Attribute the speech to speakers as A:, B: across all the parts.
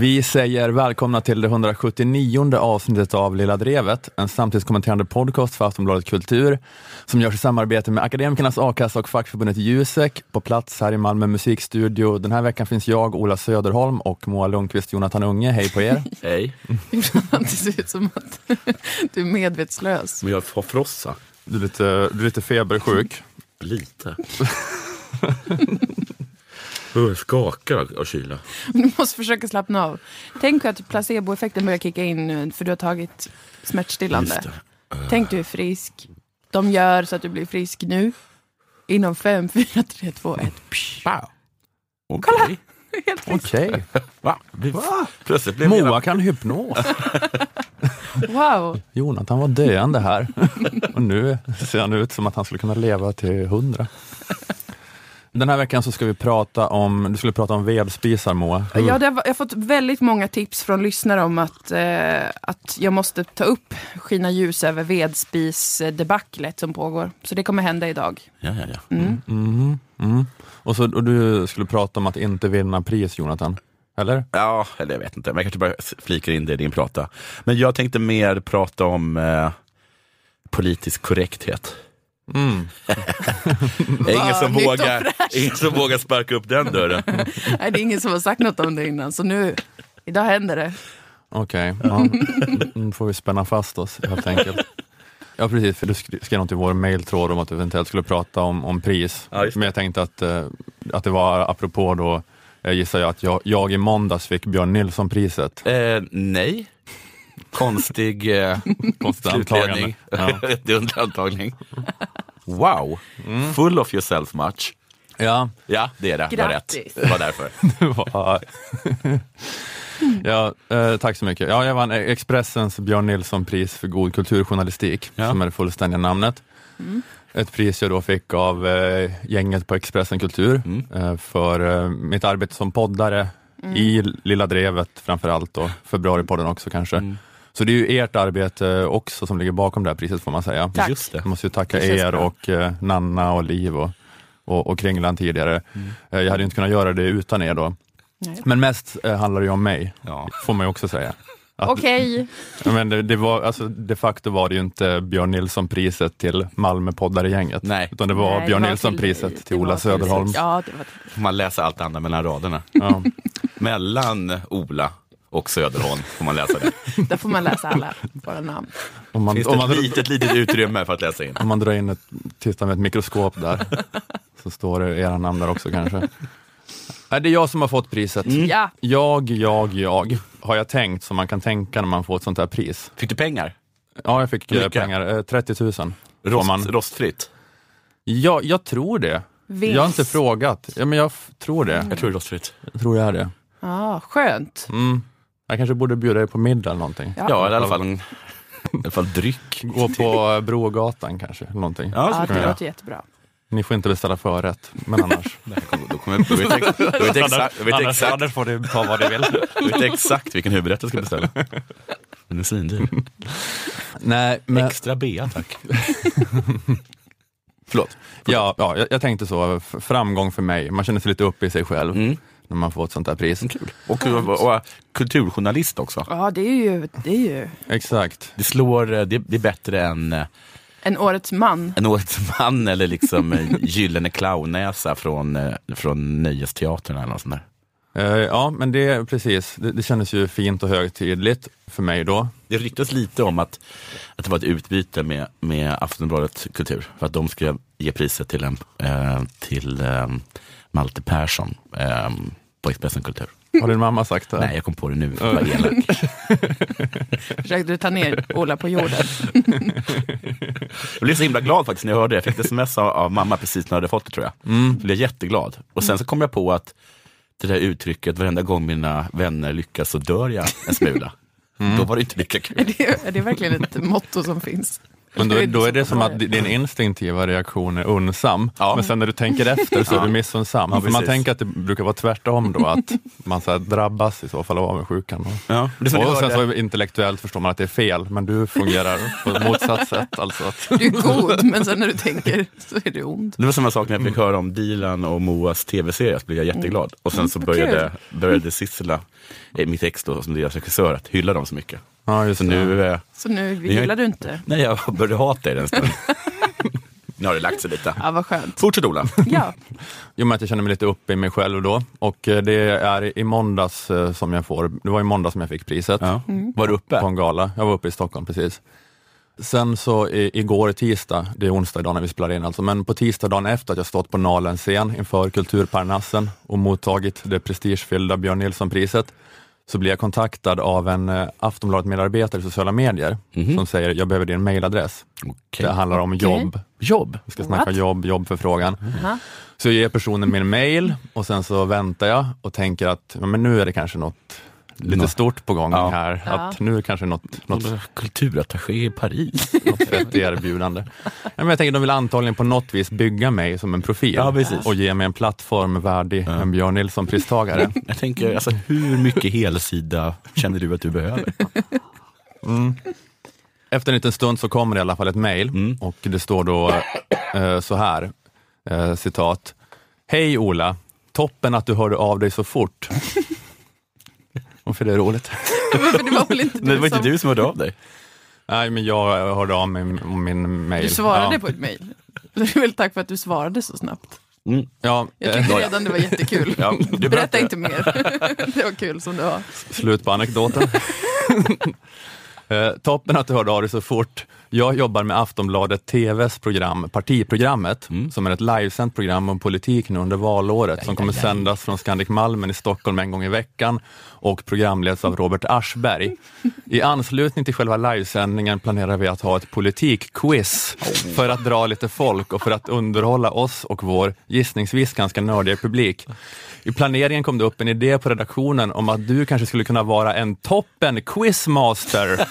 A: Vi säger välkomna till det 179:e avsnittet av Lilla Drevet, en samtidskommenterande podcast för Aftonbladet Kultur som görs i samarbete med Akademikernas A-kassa och fackförbundet Jusek på plats här i Malmö musikstudio. Den här veckan finns jag, Ola Söderholm och Moa Lundqvist, Jonathan Unge. Hej på er.
B: Hej.
C: Det ser ut som att du är medvetslös.
B: Men jag har frossa.
A: Du är lite febersjuk.
B: Lite. Jag skakar av kyla.
C: Du måste försöka slappna av. Tänk att placeboeffekten börjar kicka in nu för du har tagit smärtstillande. Tänk du är frisk. De gör så att du blir frisk nu. Inom 5, 4, 3, 2, 1.
B: Wow.
C: Kolla! Helt frisk.
A: Okej.
B: Va? Plötsligt blev
A: Moa kan hypnos.
C: Wow.
A: Jonathan var döende här. Och nu ser han ut som att han skulle kunna leva till 100. Den här veckan så ska vi prata om, du skulle prata om vedspisar, Moa.
C: Ja, jag har fått väldigt många tips från lyssnare om att jag måste ta upp skina ljus över vedspisdebaclet som pågår. Så det kommer hända idag.
B: Ja.
A: Och du skulle prata om att inte vinna pris, Jonathan. Eller?
B: Ja, eller jag vet inte. Men jag kanske bara flikar in det i din prata. Men jag tänkte mer prata om politisk korrekthet. Ingen som vågar sparka upp den dörren.
C: Nej, det är ingen som har sagt något om det innan. Så idag händer det.
A: Okej, ja. Nu får vi spänna fast oss helt enkelt. Ja, precis, för du skrev något i vår mejltråd om att du eventuellt skulle prata om pris.
B: Ja,
A: men jag tänkte att det var apropå då, gissar jag att jag i måndags fick Björn Nilsson-priset.
B: Nej. Konstig
A: antagande. Ja.
B: Antagning. Wow. Full of yourself much.
A: Ja,
B: det är det.
C: Grattis.
B: Det var därför.
A: Ja, tack så mycket. Ja, jag vann Expressens Björn Nilsson-pris för god kulturjournalistik, som är det fullständiga namnet. Ett pris jag då fick av gänget på Expressen Kultur för mitt arbete som poddare i Lilla Drevet framförallt, och Februaripodden också kanske. Så det är ju ert arbete också som ligger bakom det här priset, får man säga.
C: Tack.
B: Just det.
A: Jag måste ju tacka er och Nanna och Liv och Kringlan tidigare. Jag hade inte kunnat göra det utan er då.
C: Nej.
A: Men mest handlar det ju om mig, får man ju också säga.
C: Okej.
A: Men det var, alltså, de facto var det ju inte Björn Nilsson-priset till Malmö-poddare-gänget.
B: Nej.
A: Utan det var Björn
C: det var
A: Nilsson-priset till
C: det
A: Ola
C: var
A: Söderholm.
C: Ja, det var
B: Man läser allt annat mellan raderna.
A: Ja.
B: Mellan Ola och Söderholm får man läsa det.
C: där får man läsa alla våra namn.
B: Finns det ett litet utrymme för att läsa in.
A: Om man drar in tittar med ett mikroskop där, så står det era namn där också kanske. Nej, det är jag som har fått priset.
C: Ja.
A: Jag har jag tänkt som man kan tänka när man får ett sånt här pris.
B: Fick du pengar?
A: Ja, jag fick
B: Mycket.
A: pengar, 30 000.
B: Rostfritt?
A: Ja, jag tror det.
C: Vinst.
A: Jag har inte frågat. Ja, men jag tror det.
B: Jag tror det är rostfritt.
A: Jag tror jag är det.
C: Ja, skönt.
A: Jag kanske borde bjuda dig på middag eller någonting.
B: Ja, i alla fall dryck.
A: Gå på Brogatan kanske, eller någonting.
C: Ja,
A: kan
C: det
A: jag.
C: låter jättebra.
A: Ni får inte beställa förrätt, men annars.
B: Annars
A: får du ta vad du vill.
B: Jag vet exakt vilken huvudrätt jag ska beställa. Den är svindyr.
A: Nej, men...
B: Extra bea, tack. Förlåt.
A: Ja, jag tänkte så. Framgång för mig. Man känner sig lite upp i sig själv när man får ett sånt här pris.
B: Kul. Och kulturjournalist också.
C: Ja, det är ju
A: Exakt.
B: Det slår, det är bättre än
C: en årets man.
B: En årets man eller liksom gyllene clownnäsa från Nöjesteatern eller något sånt där.
A: Ja, men det är precis. Det kändes ju fint och högtidligt för mig då.
B: Det ryktas lite om att det var ett utbyte med Aftonbladet Kultur för att de ska ge priset till Malte Persson på Expressen Kultur.
A: Har din mamma sagt det?
B: Nej, jag kom på det nu. Det var elak.
C: Försökte du ta ner Ola på jorden?
B: Jag blev så himla glad faktiskt när jag hörde det. Jag fick ett sms av mamma precis när jag hade fått det, tror jag. Jag blev jätteglad. Och sen så kom jag på att det där uttrycket, varenda gång mina vänner lyckas så dör jag en smula. Då var det inte lika kul.
C: Är det verkligen ett motto som finns?
A: Men då är det som att din instinktiva reaktion är unsam. Ja. Men sen när du tänker efter så är du missunnsam. Ja, man tänker att det brukar vara tvärtom då, att man så här drabbas i så fall av avundsjukan.
B: Ja,
A: och sen så intellektuellt förstår man att det är fel, men du fungerar på ett motsatt sätt. Alltså.
C: Du är god, men sen när du tänker så är du ond.
B: Det var samma sak när jag fick höra om Dilan och Moas tv-serie, så blev jag jätteglad. Och sen så började Sissela, mitt ex då, som deras regissör, att hylla dem så mycket.
A: Ja, just
C: så nu gillar du inte?
B: Nej, jag började hata i den stunden. Nu har det lagt sig lite.
C: Ja, vad skönt.
B: Fortsätt, Ola.
C: Ja.
A: Jo, men jag känner mig lite uppe i mig själv då. Och det är i måndags som jag får. Det var i måndags som jag fick priset. Ja.
B: Var du uppe?
A: På en gala. Jag var uppe i Stockholm, precis. Sen så igår tisdag, det är onsdag idag när vi spelar in alltså, men på tisdagen efter att jag stått på Nalen scen inför Kulturparnassen och mottagit det prestigefyllda Björn Nilsson-priset, så blir jag kontaktad av en Aftonbladet-medarbetare i sociala medier som säger, jag behöver din mailadress. Okay. Det handlar om jobb. Vi ska snacka jobbförfrågan. Så jag ger personen min mail och sen så väntar jag och tänker att men nu är det kanske något lite stort på gång här. Att nu är kanske något
B: kulturattaché i Paris.
A: Något fett erbjudande. Men jag tänker de vill antagligen på något vis bygga mig som en profil och ge mig en plattform värdig en Björn Nilsson-pristagare.
B: Jag tänker, alltså, hur mycket helsida känner du att du behöver?
A: Efter en liten stund så kommer det i alla fall ett mejl och det står då så här, citat: Hej Ola, toppen att du hörde av dig så fort. Varför det är roligt?
C: Det var väl inte
B: det var inte du som hörde av dig?
A: Nej, men jag hörde av mig om min mail.
C: Du svarade på ett mail. Det är väl tack för att du svarade så snabbt.
A: Ja,
C: jag tyckte redan det var jättekul. Berätta inte mer. Det var kul som det var.
A: Slut på anekdoten. Toppen att du hörde av dig så fort. Jag jobbar med Aftonbladet TVs program, Partiprogrammet, som är ett livesänt program om politik nu under valåret som kommer sändas från Scandic Malmen i Stockholm en gång i veckan och programleds av Robert Aschberg. I anslutning till själva livesändningen planerar vi att ha ett politikquiz för att dra lite folk och för att underhålla oss och vår gissningsvis ganska nördiga publik. I planeringen kom det upp en idé på redaktionen om att du kanske skulle kunna vara en toppen quizmaster.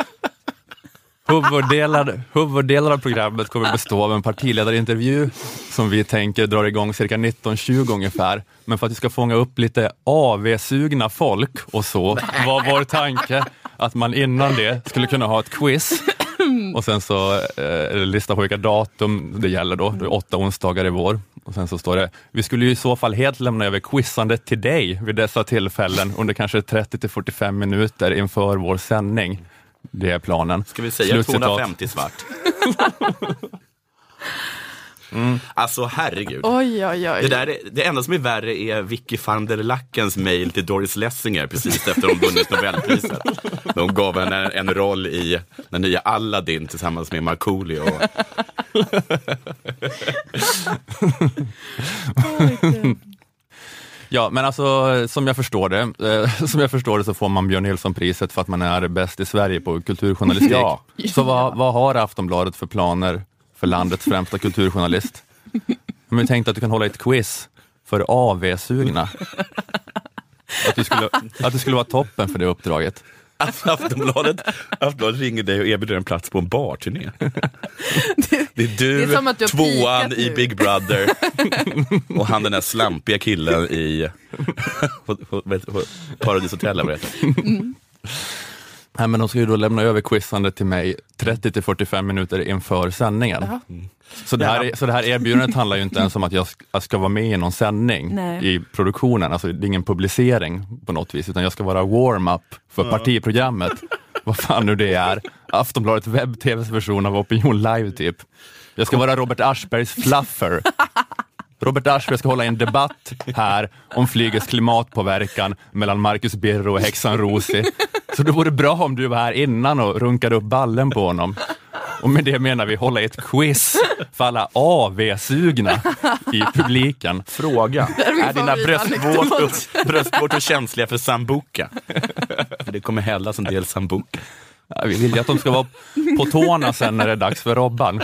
A: Huvuddelar av programmet kommer bestå av en partiledarintervju som vi tänker drar igång cirka 19:20 ungefär. Men för att vi ska fånga upp lite AV-sugna folk och så var vår tanke att man innan det skulle kunna ha ett quiz. Och sen så lista på vilka datum det gäller då. Det är 8 onsdagar i vår. Och sen så står det, vi skulle ju i så fall helt lämna över quizandet till dig vid dessa tillfällen under kanske 30-45 minuter inför vår sändning. Det är planen.
B: Ska vi säga 250 svart? Alltså herregud.
C: Oj.
B: Det enda som är värre är Vicky van der Lackens mejl till Doris Lessinger precis efter de vunnit Nobelpriset. De gav en roll i den nya Aladdin tillsammans med Markoolio.
A: Ja, men alltså som jag förstår det så får man Björn Nilsson-priset för att man är bäst i Sverige på kulturjournalistik. Ja. Så vad har Aftonbladet för planer för landets främsta kulturjournalist? Men jag tänkte att du kan hålla ett quiz för AV-sugna. Att du skulle vara toppen för det uppdraget.
B: Aftonbladet ringer dig och erbjuder en plats på en barturné. Det är du,
C: det är som att du
B: tvåan i Big Brother och han den där slampiga killen i Paradis Hotel.
A: Nej, men de ska ju då lämna över quizandet till mig 30-45 minuter inför sändningen. Så det här erbjudandet handlar ju inte ens om att jag ska vara med i någon sändning i produktionen. Alltså det är ingen publicering på något vis, utan jag ska vara warm-up för partiprogrammet. Vad fan nu det är. Aftonbladet webb-tvs version av Opinion Live typ. Jag ska vara Robert Aschbergs fluffer. Robert Aschberg ska hålla en debatt här om flygets klimatpåverkan mellan Marcus Birro och häxan Rosi. Så det vore bra om du var här innan och runkade upp ballen på honom. Och med det menar vi hålla ett quiz för alla AV-sugna i publiken.
B: Fråga, är dina bröstvårtor känsliga för sambuca? För det kommer hällas en del sambuca.
A: Ja, vi vill ju att de ska vara på tårna sen när det är dags för Robban.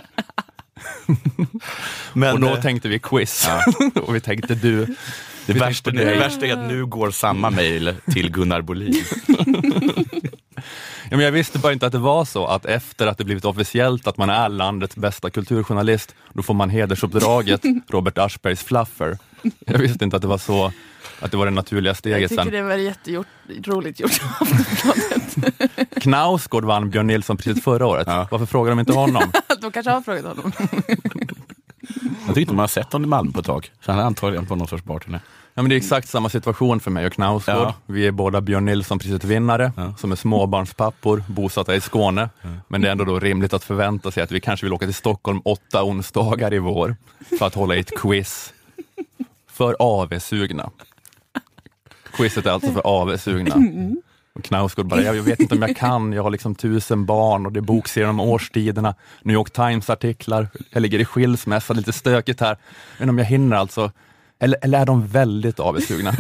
A: Men, och då tänkte vi quiz. Och vi tänkte
B: Det värsta är att nu går samma mejl till Gunnar Bolin.
A: men jag visste bara inte att det var så att efter att det blivit officiellt att man är landets bästa kulturjournalist, då får man hedersuppdraget Robert Aschbergs fluffer. Jag visste inte att det var så, att det var det naturliga steget sen.
C: Jag tycker det var jätteroligt gjort.
A: Knausgård vann Björn Nilsson-priset förra året. Ja. Varför frågar de inte honom?
C: De kanske har frågat honom.
B: Jag tyckte man har sett honom i Malmö på ett tag. Så han är antagligen på någon sorts barturné.
A: Ja, men det är exakt samma situation för mig och Knausgård. Ja. Vi är båda Björn Nilsson-priset vinnare, som är småbarnspappor, bosatta i Skåne. Ja. Men det är ändå då rimligt att förvänta sig att vi kanske vill åka till Stockholm 8 onsdagar i vår för att hålla i ett quiz för AV-sugna. Quizet är alltså för AV-sugna. Och Knausgård bara, jag vet inte om jag kan, jag har liksom 1000 barn och det är bokserier om årstiderna, New York Times-artiklar, jag ligger i skilsmässa, lite stökigt här, men om jag hinner alltså, eller är de väldigt AV-sugna?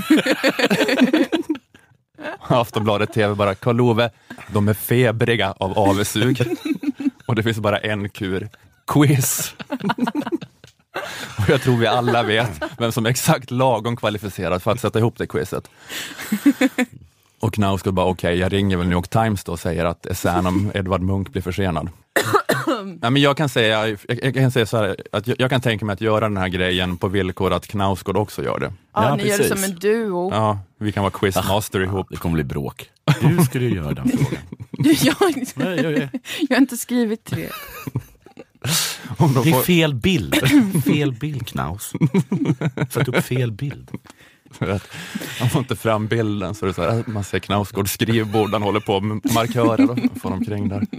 A: Aftonbladet TV bara, Karl Ove, de är febriga av AV-sug och det finns bara en kur, quiz. Och jag tror vi alla vet vem som är exakt lagom kvalificerad för att sätta ihop det quizet. Och Knausgård bara, okej, jag ringer väl New York Times då och säger att essän om Edvard Munch blir försenad. Ja, men jag kan säga så här, att jag kan tänka mig att göra den här grejen på villkor att Knausgård också gör det.
C: Ja, ni precis. Gör det som en duo.
A: Ja, vi kan vara quizmaster ihop.
B: Det kommer bli bråk. Hur ska du göra den frågan?
C: Jag har inte skrivit 3.
B: Det är fel bild. Fel bild, Knaus. Satt upp fel bild.
A: Man får inte fram bilden, så det är så här, man ser Knausgård skrivbord, han håller på med markörer och får omkring där.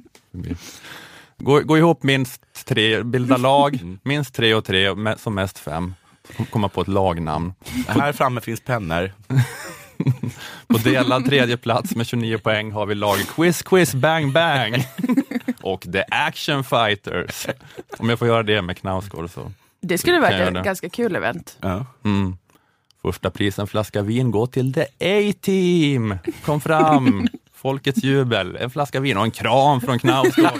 A: Gå ihop minst 3, bilda lag, minst 3 och 3, som mest 5. Komma på ett lagnamn.
B: Här framme finns pennor.
A: På delad 3:e plats med 29 poäng har vi lag Quiz Bang Bang och The Action Fighters. Om jag får göra det med Knausgård så.
C: Det skulle vara ett ganska kul event.
B: Ja.
A: Första prisen, flaska vin, går till The A-Team. Kom fram. Folkets jubel. En flaska vin och en kram från Knausgård.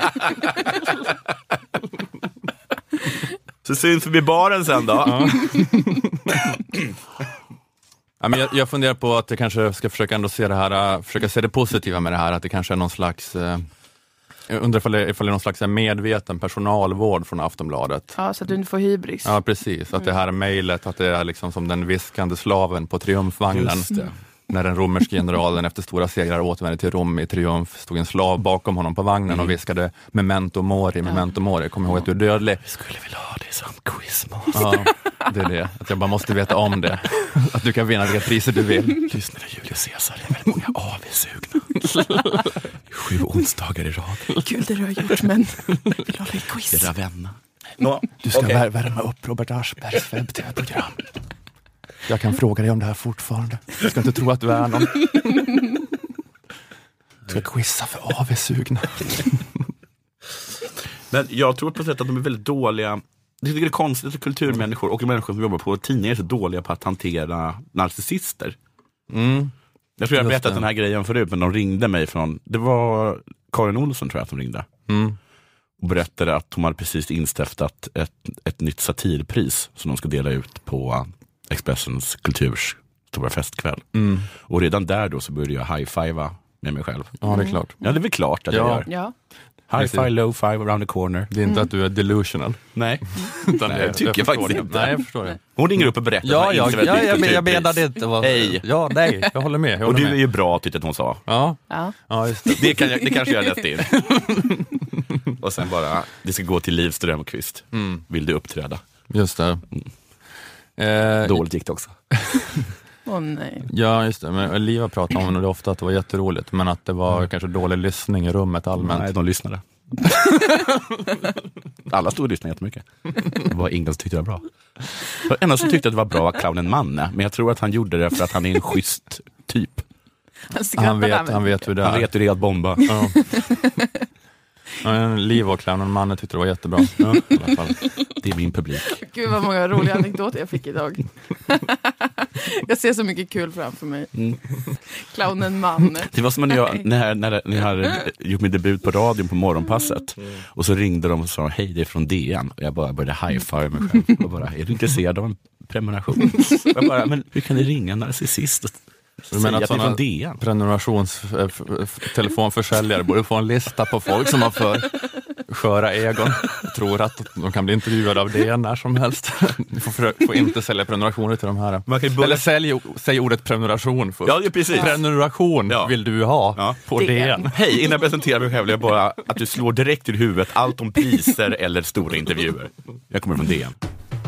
B: Så syns vi baren sen då.
A: Ja. Ja, men jag funderar på att jag kanske ska försöka ändå se det här, försöka se det positiva med det här, att det kanske är någon slags, undrar ifall det är någon slags medveten personalvård från Aftonbladet.
C: Ja, så att du inte får hybris.
A: Ja, precis. Att det här mejlet, att det är liksom som den viskande slaven på triumfvagnen. När den romerska generalen efter stora segrar återvände till Rom i triumf, stod en slav bakom honom på vagnen och viskade memento mori, memento mori, kom ihåg att du är dödlig.
B: Jag skulle vilja ha det som quizmaster.
A: Ja, det är det. Att jag bara måste veta om det. Att du kan vinna vilka priser du vill.
B: Lyssna till Julius Caesar, det är väldigt många AV-sugna. 7 onsdagar i rad.
C: Kul det du har gjort, men jag vill ha ett quiz.
B: Era vänner.
A: Du ska värma upp Robert Aschbergs webb-tv-program. Jag kan fråga dig om det här fortfarande. Jag ska inte tro att du är någon. Du ska quizza för AV-sugna.
B: Men jag tror på sätt att de är väldigt dåliga. Jag tycker det är konstigt att kulturmänniskor och människor som jobbar på tidningar är så dåliga på att hantera narcissister. Jag tror jag berättat den här grejen förut, men de ringde mig från, det var Karin Olsson tror jag som ringde. Och berättade att de hade precis instiftat ett nytt satirpris som de ska dela ut på Expressens kulturs stora festkväll. Och redan där då så började jag high-fiva med mig själv.
A: Ja, det är klart.
B: Ja, det är väl klart att jag gör.
C: Ja.
B: High-five, low-five, around the corner.
A: Det är inte att du är delusional.
B: Nej.
A: Utan
B: jag tycker faktiskt inte.
A: Nej, jag förstår det.
B: Hon ringer upp och berättar.
A: Jag menade inte. Hej. Ja, nej, jag håller med.
B: Och du är ju bra, tyckte att hon sa.
A: Ja, just det.
B: Det kanske jag läste in. Och sen bara, det ska gå till Liv Strömquist. Vill du uppträda?
A: Just det.
B: Dåligt gick det också.
C: Nej.
A: Ja, just det. Men Liva pratade om det ofta att det var jätteroligt, men att det var kanske dålig lyssning i rummet allmänt.
B: Nej, de lyssnade. Alla stod och lyssnade jättemycket. Det var ingen som tyckte det var bra. Det enda som tyckte att det var bra var clownen Manne, men jag tror att han gjorde det för att han är en schysst typ.
A: Han vet hur det är.
B: Han vet hur det är att bomba.
A: Ja. Liv och clownen Manne tyckte det var jättebra. Ja, i alla fall.
B: Det är min publik.
C: Gud vad många roliga anekdoter jag fick idag. Jag ser så mycket kul framför mig. Clownen Manne.
B: Det var som när ni hade gjort min debut på radion på morgonpasset. Och så ringde de och sa, hej, det är från DN. Och jag bara började high-five mig själv. Och bara, är du intresserad av en prenumeration? Jag bara, men hur kan ni ringa en narcissist och säga att det är från DN.
A: Prenumerationstelefonförsäljare borde få en lista på folk som har för sköra egon. Tror att de kan bli intervjuade av DN när som helst. Ni får inte sälja prenumerationer till de här. Eller säg ordet prenumeration först.
B: Ja, precis.
A: Prenumeration vill du ha på DN.
B: Hej, innan jag presenterar mig själv, jag bara att du slår direkt i huvudet allt om priser eller stora intervjuer. Jag kommer från DN.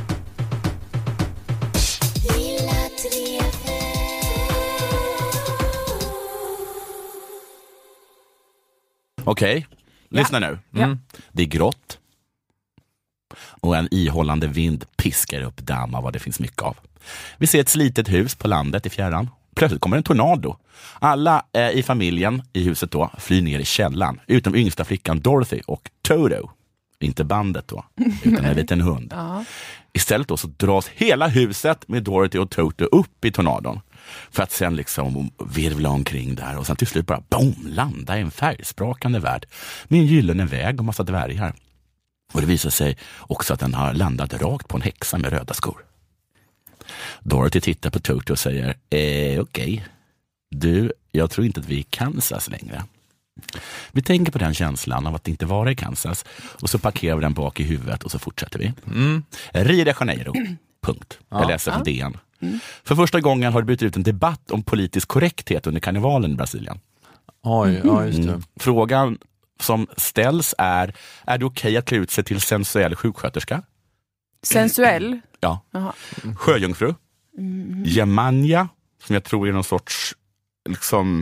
B: Okej, lyssna nu. Det är grått och en ihållande vind piskar upp damm av vad det finns mycket av. Vi ser ett slitet hus på landet i fjärran. Plötsligt kommer en tornado. Alla i familjen i huset då flyr ner i källan, utom yngsta flickan Dorothy och Toto. Inte bandet då, utan en liten hund. Istället då så dras hela huset med Dorothy och Toto upp i tornadon. För att sen liksom virvla omkring där och sen till slut bara landa i en färgsprakande värld med en gyllene väg och massa dvärgar. Och det visar sig också att den har landat rakt på en häxa med röda skor. Dorothy tittar på Toto och säger okej. Du, jag tror inte att vi är i Kansas längre. Vi tänker på den känslan av att inte vara i Kansas och så parkerar vi den bak i huvudet och så fortsätter vi. Rio de Janeiro. Punkt. Jag läser från DN. För första gången har det blivit ut en debatt om politisk korrekthet under karnevalen i Brasilien.
A: Just det.
B: Frågan som ställs är det okej att klä ut sig till sensuell sjuksköterska?
C: Sensuell?
B: Ja. Sjöjungfru? Jemanja, som jag tror är någon sorts liksom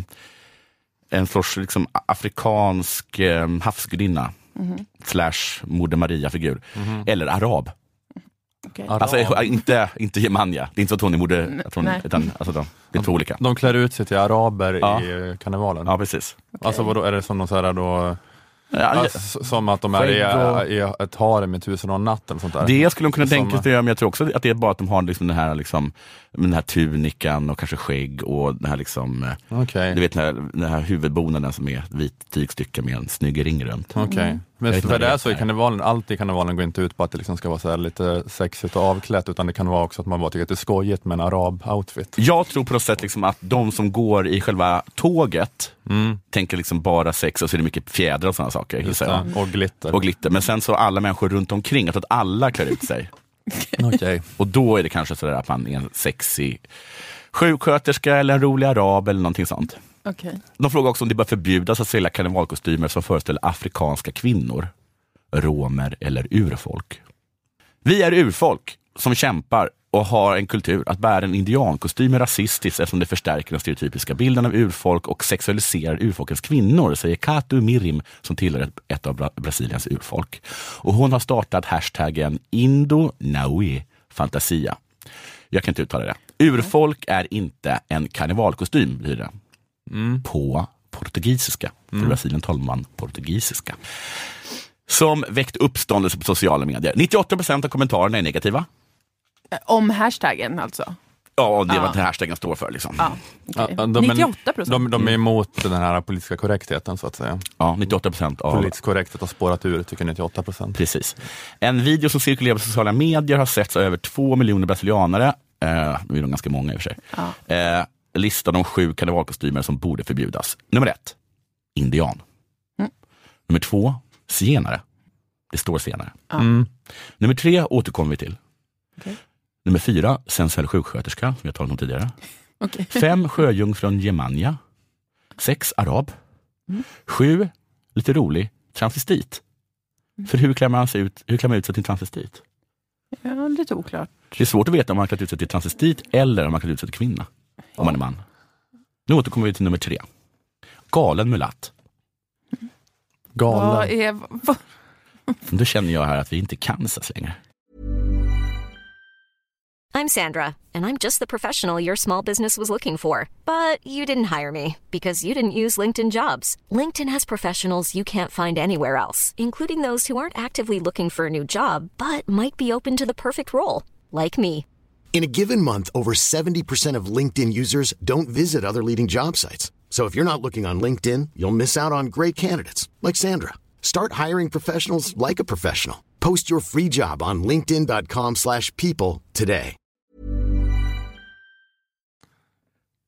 B: afrikansk havsgudinna / Moder Maria-figur. Eller arab.
C: Okay.
B: Alltså inte Jemanja. Det är inte så att hon är moder, utan det är två olika.
A: De klär ut sig till araber i karnevalen.
B: Ja, precis.
A: Okay. Alltså vadå, är det som någon så här då... som att de är i ett harem i 1001 natt eller sånt där.
B: Det skulle de kunna tänka sig, men jag tror också att det är bara att de har liksom den här tunikan och kanske skägg och den här liksom, du vet den här huvudbonaden som är ett vit tygstycke med en snygg ring runt.
A: Men för det är så i karnevalen, allt i karnevalen går inte ut på att det liksom ska vara så här lite sexigt och avklätt, utan det kan vara också att man bara tycker att det är skojigt med en arab-outfit.
B: Jag tror på något sätt liksom att de som går i själva tåget tänker liksom bara sex och så är det mycket fjädrar och sådana saker. Och glitter. Men sen så alla människor runt omkring, att alla klär ut sig. Och då är det kanske så där att man är en sexig sjuksköterska eller en rolig arab eller någonting sånt. De frågar också om det bör förbjudas att sälja karnevalkostymer som föreställer afrikanska kvinnor, romer eller urfolk. Vi är urfolk som kämpar och har en kultur. Att bära en indiankostym är rasistiskt eftersom det förstärker den stereotypiska bilden av urfolk och sexualiserar urfolkens kvinnor, säger Katu Mirim som tillhör ett av Brasiliens urfolk. Och hon har startat hashtaggen Indo Naui Fantasia. Jag kan inte uttala det. Urfolk är inte en karnevalkostym, blir det. På portugisiska. För Brasilien talar man portugisiska. Som väckt uppståndelse på sociala medier. 98% av kommentarerna är negativa.
C: Om hashtaggen alltså?
B: Ja, det är vad den hashtaggen står för liksom.
C: 98%?
A: De är emot den här politiska korrektheten så att säga.
B: Ja, 98% av...
A: Politisk korrekthet har spårat ur, tycker 98%.
B: Precis. En video som cirkulerar på sociala medier har setts av över 2 miljoner brasilianare. Nu är de ganska många i och för sig. Listar de 7 karnevalkostymer som borde förbjudas. Nummer 1, indian. Nummer 2, zigenare. Det står senare. Nummer 3 återkommer vi till. Nummer 4, sensuell sjuksköterska, som jag talade om tidigare. 5, sjöjungfrun Jemanja. 6, arab. 7, lite rolig, transvestit. För hur klär man ut sig till transvestit?
C: Ja, lite oklart.
B: Det är svårt att veta om man klär ut sig till transvestit eller om man klär ut sig till kvinna. Om man är man. Nu återkommer vi till nummer 3. Galen mulatt.
A: Galen.
B: Då känner jag här att vi inte kan så längre.
D: I'm Sandra, and I'm just the professional your small business was looking for. But you didn't hire me because you didn't use LinkedIn Jobs. LinkedIn has professionals you can't find anywhere else, including those who aren't actively looking for a new job, but might be open to the perfect role, like me.
E: In a given month, over 70% of LinkedIn users don't visit other leading job sites. So if you're not looking on LinkedIn, you'll miss out on great candidates like Sandra. Start hiring professionals like a professional. Post your free job on linkedin.com/people today.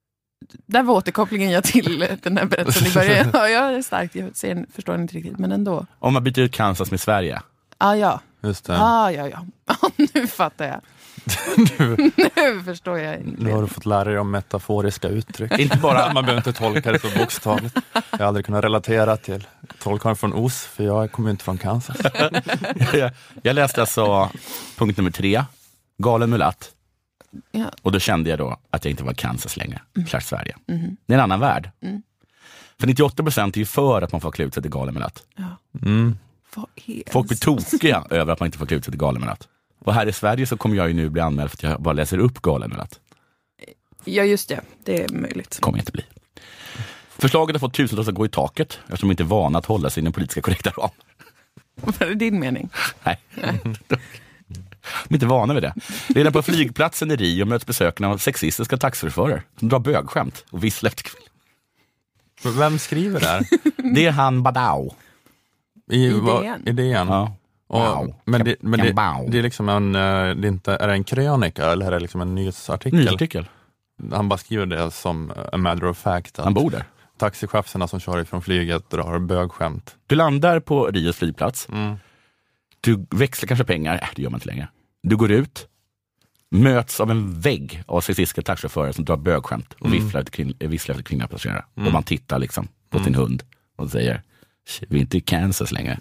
C: där var återkopplingen jag till den här berättelsen i början. Ja, jag är starkt, jag förstår inte riktigt, men ändå.
B: Om man byter ut Kansas med Sverige.
C: Ja.
A: Just det.
C: Ja. Nu fattar jag. Nu förstår jag.
A: Nu har du fått lära dig om metaforiska uttryck.
B: Inte bara
A: man behöver inte tolka det så bokstavligt. Jag har aldrig kunnat relatera till trollkarlen från Os, för jag kommer inte från Kansas.
B: Jag läste alltså punkt nummer 3, galen mulatt.
C: Ja.
B: Och då kände jag då att jag inte var Kansas längre, klart Sverige. Det är en annan värld. För 98% är ju för att man får klä ut sig till galen mulatt.
C: Ja.
B: Folk blir tokiga över att man inte får klä ut sig till galen mulatt. Och här i Sverige så kommer jag ju nu bli anmäld för att jag bara läser upp galen mulatt.
C: Ja, just det. Det är möjligt.
B: Kommer inte bli. Förslaget har fått tusentals att gå i taket eftersom de inte är vana att hålla sig i den politiska korrekta ram.
C: Vad är din mening?
B: Nej. De är inte vana vid det. Redan på flygplatsen i Rio möts besökarna av sexistiska taxichaufförer som drar bögskämt och visslar efter kvinnor.
A: Vem skriver det här?
B: Det är han Badao.
A: I
C: DN?
B: Ja.
A: Och, men det är liksom är det en krönika eller är det liksom en nyhetsartikel? Han bara skriver det som a matter of fact.
B: Han bor där.
A: Taxichaufförerna som kör ifrån flyget drar bögskämt.
B: Du landar på Rios flygplats. Du växlar kanske pengar. Det gör man inte längre. Du går ut. Möts av en vägg av sexistiska taxichaufförer som drar bögskämt och visslar efter kvinnliga passagerare. Och man tittar liksom på sin hund och säger, vi är inte i Kansas längre.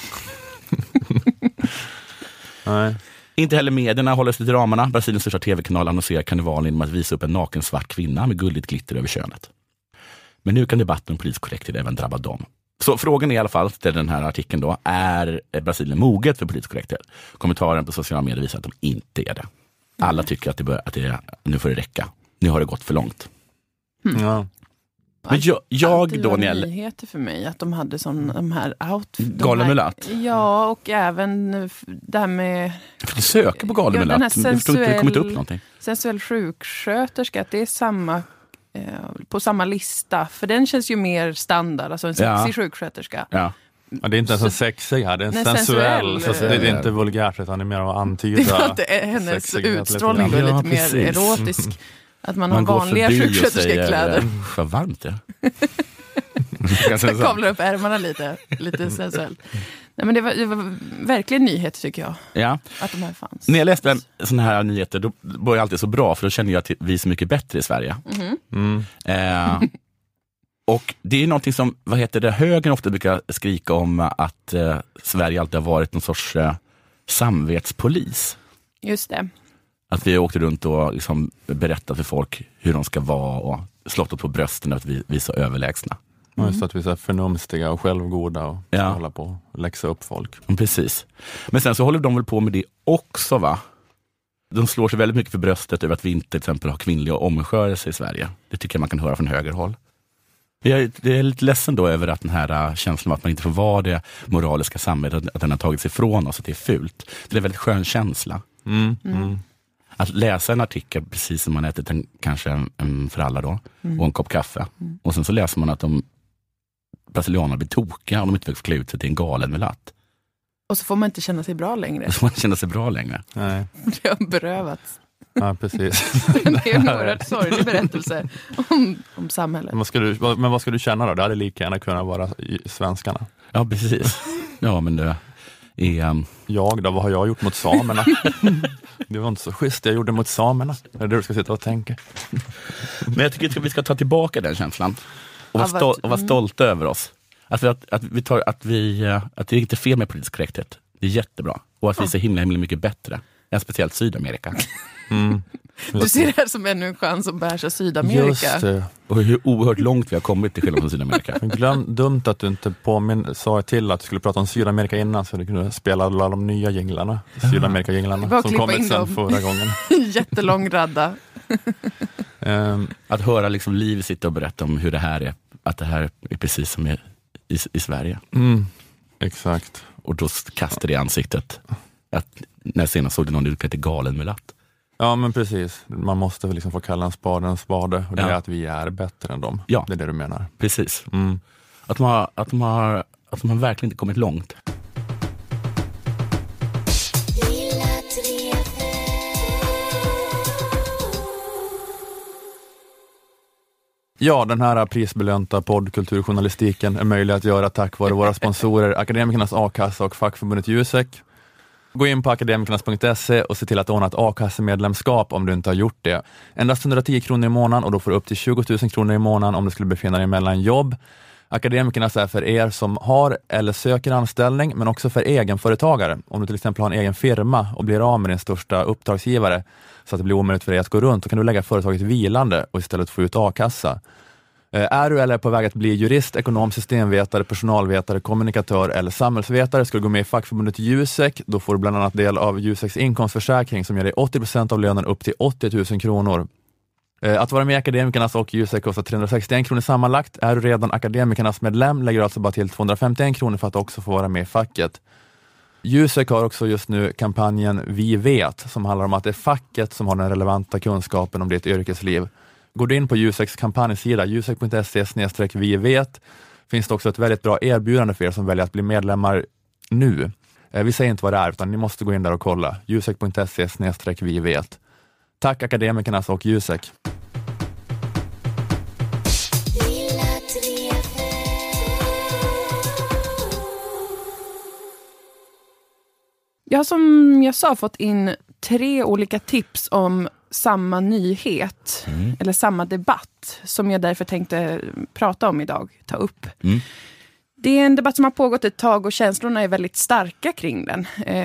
A: Nej.
B: Inte heller medierna håller sig till ramarna. Brasiliens största tv-kanal annonserar karnevalen genom att visa upp en naken svart kvinna med gulligt glitter över könet. Men nu kan debatten om politisk korrekthet även drabba dem. Så frågan är i alla fall till den här artikeln då, är Brasilien moget för politisk korrekthet? Kommentaren på sociala medier visar att de inte är det. Alla tycker att nu får det räcka. Nu har det gått för långt.
A: Ja.
B: Men jag då,
C: det var nyheter för mig att de hade de här
B: galen mulatt.
C: Ja, och även det här med...
B: För du söker på galen mulatt. Det kommit upp någonting.
C: Sensuell sjuksköterska, att det är på samma lista. För den känns ju mer standard, alltså en sexig sjuksköterska.
B: Ja.
A: Ja, det är inte ens en sexig här, det är en sensuell. Så det är inte vulgärt utan det är mer att antyda.
C: Det är hennes utstrålning då är lite mer erotisk. Att man har vanliga sjuksköterskekläder.
B: Vad varmt det.
C: Jag kavlar upp ärmarna lite sensuellt. Nej, men det var verkligen nyhet tycker jag.
B: Ja.
C: Att de här fanns.
B: När jag läste såna här nyheter då var jag alltid så bra för då känner jag att vi är så mycket bättre i Sverige. Och det är någonting som, högern ofta brukar skrika om att Sverige alltid har varit någon sorts samvetspolis.
C: Just det.
B: Att vi åkte runt och liksom berättat för folk hur de ska vara och slått på brösten att vi är så överlägsna.
A: Just att vi är så förnumstiga och självgoda och hålla på och läxa upp folk.
B: Precis. Men sen så håller de väl på med det också, va? De slår sig väldigt mycket för bröstet över att vi inte till exempel har kvinnliga omskörelse i Sverige. Det tycker jag man kan höra från högerhåll. Jag är lite ledsen då över att den här känslan av att man inte får vara det moraliska samhället, att den har tagits ifrån oss, att det är fult. Det är en väldigt skön känsla. Att läsa en artikel precis som man ätit kanske en för alla då, och en kopp kaffe. Och sen så läser man att de brasilianerna blir tokiga om de inte får klä ut sig till en galen mulatt.
C: Och så får man inte känna sig bra längre.
B: Och så får man känna sig bra längre.
A: Nej.
C: Det har berövats.
A: Ja, precis.
C: Det är en oerhört sorglig berättelse om samhället.
A: Men vad ska du känna då? Det hade lika gärna kunnat vara svenskarna.
B: Ja, precis. Ja, men det är...
A: Jag då, vad har jag gjort mot samerna? Det var inte så schysst jag gjorde mot samerna. Det är det du ska sitta och tänka.
B: Men jag tycker att vi ska ta tillbaka den känslan. Och vara stolta över oss. Att det är inte fel med politisk korrekthet. Det är jättebra. Och att vi är så himla mycket bättre. Speciellt Sydamerika.
C: Du ser det här som ännu en chans att bärsa Sydamerika.
A: Just det.
B: Och hur oerhört långt vi har kommit till skillnad från Sydamerika.
A: Dumt att du inte sa till att du skulle prata om Sydamerika innan så du kunde spela alla de nya jinglarna. Sydamerika-jinglarna som kommit sedan förra gången.
C: Jättelång radda.
B: Att höra liksom Liv sitta och berätta om hur det här är. Att det här är precis som i Sverige.
A: Exakt.
B: Och då kastar det i ansiktet. Att när senast såg det någon utklädd till galen mulatt.
A: Ja, men precis. Man måste väl liksom få kalla en spade. Och det är att vi är bättre än dem. Ja. Det är det du menar.
B: Precis. Att de har verkligen inte kommit långt.
A: Ja, den här prisbelönta poddkulturjournalistiken är möjlig att göra tack vare våra sponsorer Akademikernas A-kassa och fackförbundet Jusek. Gå in på akademikernas.se och se till att ordna ett A-kassemedlemskap om du inte har gjort det. Endast 110 kronor i månaden och då får du upp till 20 000 kronor i månaden om du skulle befinna dig mellan jobb. Akademikernas är för er som har eller söker anställning, men också för egenföretagare. Om du till exempel har en egen firma och blir av med din största uppdragsgivare så att det blir omöjligt för dig att gå runt, då kan du lägga företaget vilande och istället få ut A-kassa. Är du eller är på väg att bli jurist, ekonom, systemvetare, personalvetare, kommunikatör eller samhällsvetare, ska du gå med i fackförbundet Jusek. Då får du bland annat del av Juseks inkomstförsäkring som ger dig 80% av lönen upp till 80 000 kronor. Att vara med i Akademikernas och Jusek kostar 361 kronor sammanlagt. Är du redan Akademikernas medlem lägger du alltså bara till 251 kronor för att också få vara med i facket. Jusek har också just nu kampanjen Vi vet, som handlar om att det är facket som har den relevanta kunskapen om ditt yrkesliv. Går du in på Juseks kampanjsida jusek.se/vi vet, finns det också ett väldigt bra erbjudande för er som väljer att bli medlemmar nu. Vi säger inte vad det är, utan ni måste gå in där och kolla. jusek.se/vi vet. Tack Akademikernas och Jusek.
C: Jag har som jag sa fått in 3 olika tips om samma nyhet eller samma debatt som jag därför tänkte prata om idag, ta upp. Det är en debatt som har pågått ett tag och känslorna är väldigt starka kring den.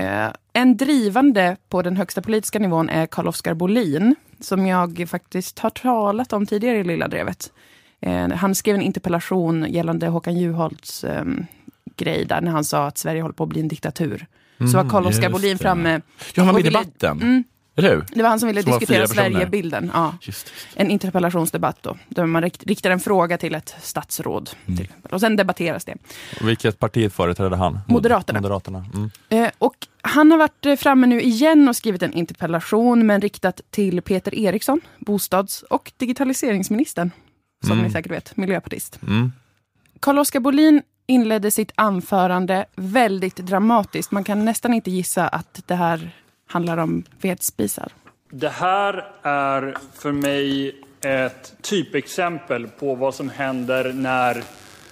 C: En drivande på den högsta politiska nivån är Carl-Oskar Bohlin, som jag faktiskt har talat om tidigare i Lilla Drevet. Han skrev en interpellation gällande Håkan Juholts grej där när han sa att Sverige håller på att bli en diktatur. Så var Carl-Oskar Bohlin framme.
B: Ja, han var med i debatten. Eller hur?
C: Det var han som ville diskutera Sverigebilden. Ja.
B: Just.
C: En interpellationsdebatt då. Där man riktar en fråga till ett statsråd. Och sen debatteras det.
A: Vilket parti företrädde han?
C: Moderaterna. Och han har varit framme nu igen och skrivit en interpellation, men riktat till Peter Eriksson, bostads- och digitaliseringsministern. Som ni säkert vet, miljöpartist. Carl-Oskar Bohlin inledde sitt anförande väldigt dramatiskt. Man kan nästan inte gissa att det här handlar om vedspisar.
F: Det här är för mig ett typexempel på vad som händer när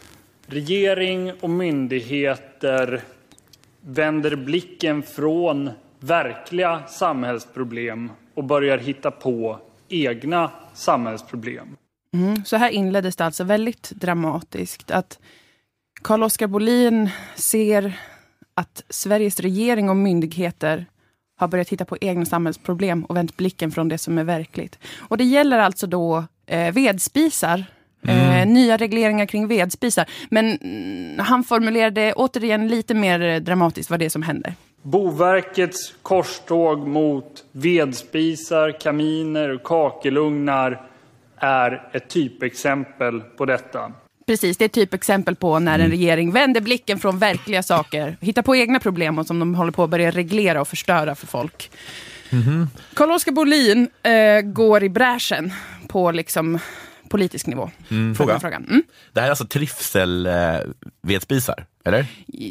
F: regering och myndigheter vänder blicken från verkliga samhällsproblem och börjar hitta på egna samhällsproblem.
C: Så här inleddes det alltså väldigt dramatiskt. Att Carl-Oskar Bohlin ser att Sveriges regering och myndigheter har börjat titta på egna samhällsproblem och vänt blicken från det som är verkligt. Och det gäller alltså då vedspisar. Nya regleringar kring vedspisar. Men han formulerade återigen lite mer dramatiskt vad det är som händer.
F: Boverkets korståg mot vedspisar, kaminer och kakelugnar är ett typexempel på detta.
C: Precis, det är ett typexempel på när en regering vänder blicken från verkliga saker, hittar på egna problem och som de håller på att börja reglera och förstöra för folk. Carl-Oskar Bohlin går i bräschen på liksom politisk nivå. Frågan.
B: Det här är alltså trivsel-vedspisar, eller?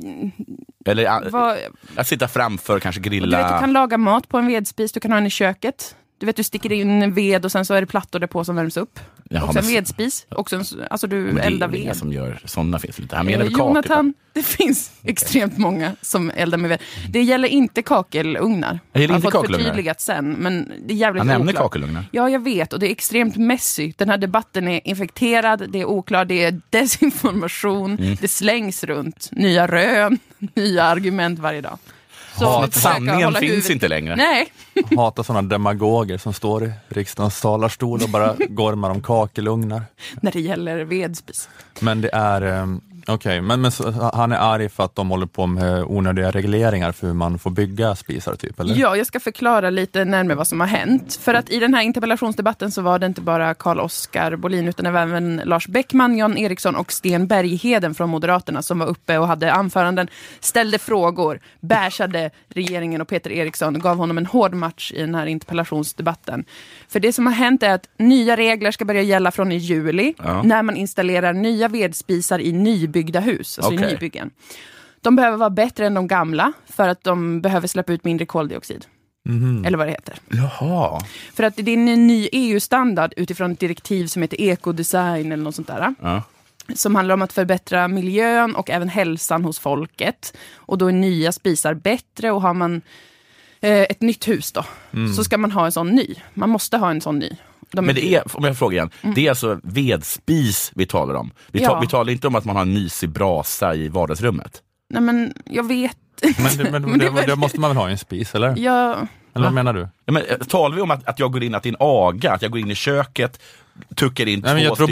B: Eller att sitta framför, kanske grilla.
C: Du vet, du kan laga mat på en vedspis, du kan ha den i köket. Du vet, du sticker in en ved och sen så är det plattor där på som värms upp. Jaha, och sen vedspis. Och sen, alltså du eldar ved. Det är
B: som gör sådana finns lite. Här
C: menar Jonathan, det finns extremt många som eldar med ved. Det gäller inte kakelugnar.
B: Jag har
C: fått förtydligat sen, men det är jävligt oklart.
B: Han nämner kakelugnar.
C: Ja, jag vet. Och det är extremt messy. Den här debatten är infekterad, det är oklart, det är desinformation. Det slängs runt nya rön, nya argument varje dag.
B: Så sanningen finns inte längre.
C: Nej.
A: Hatar sådana demagoger som står i riksdagens talarstol och bara gormar om kakelugnar.
C: När det gäller vedspis.
A: Men det är... Okej, men han är arg för att de håller på med onödiga regleringar för hur man får bygga spisar typ, eller?
C: Ja, jag ska förklara lite närmare vad som har hänt. För att i den här interpellationsdebatten så var det inte bara Carl-Oskar Bohlin utan även Lars Bäckman, Jan Eriksson och Sten Bergheden från Moderaterna som var uppe och hade anföranden, ställde frågor, bärsade regeringen och Peter Eriksson, gav honom en hård match i den här interpellationsdebatten. För det som har hänt är att nya regler ska börja gälla från i juli när man installerar nya vedspisar i nybyggda hus, alltså i nybyggen. De behöver vara bättre än de gamla för att de behöver släppa ut mindre koldioxid. Eller vad det heter.
B: Jaha.
C: För att det är en ny EU-standard utifrån ett direktiv som heter ekodesign eller något sånt där.
B: Ja.
C: Som handlar om att förbättra miljön och även hälsan hos folket. Och då är nya spisar bättre, och har man ett nytt hus då, så ska man ha en sån ny. Man måste ha en sån ny. Men det är,
B: om jag frågar igen, det är alltså vedspis vi talar om. Vi talar inte om att man har en mysig brasa i vardagsrummet.
C: Nej, men jag vet.
A: Men det måste man väl ha i en spis, eller?
C: Ja.
A: Eller vad menar du?
B: Ja, men talar vi om att jag går in, att det är en aga, att jag går in i köket, tuckar in
A: Nej, men jag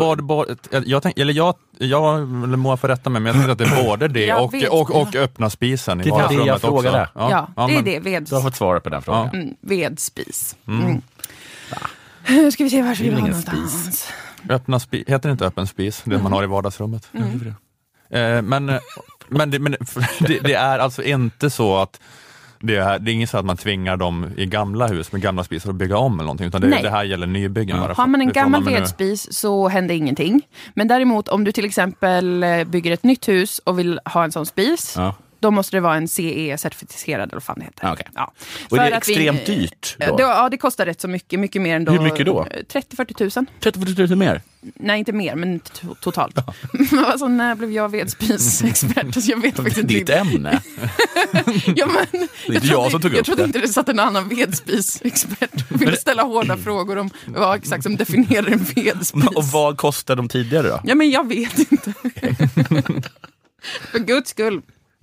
A: må få rätta mig, men jag tror att det är både det och öppna spisen i vardagsrummet.
B: Det är det jag frågade.
C: Ja, det är det.
B: Du har fått svara på den frågan.
C: Ja. Vedspis. Ska vi se, var ska vi ha någonstans?
A: Heter det inte öppen spis, det man har i vardagsrummet? Men det är alltså inte så att det är inget så att man tvingar dem i gamla hus med gamla spisar att bygga om eller någonting, utan det här gäller nybyggen.
C: Har man en gammal vedspis så händer ingenting. Men däremot om du till exempel bygger ett nytt hus och vill ha en sån spis, då måste det vara en CE-certifierad, eller vad fan det heter.
B: Okay.
C: Ja.
B: Och är det extremt dyrt då?
C: Ja, det kostar rätt så mycket. Mycket mer än då.
B: Hur mycket då?
C: 30-40 000.
B: 30-40 000 mer?
C: Nej, inte mer, men totalt. Alltså, när blev jag vedspisexpert? Alltså, jag vet faktiskt inte.
B: Ditt ämne?
C: Ja, men, jag trodde inte det satt en annan vedspisexpert och ville ställa hårda frågor om vad exakt som definierar en vedspis.
B: Och vad kostar de tidigare då?
C: Ja, men jag vet inte. För guds skull.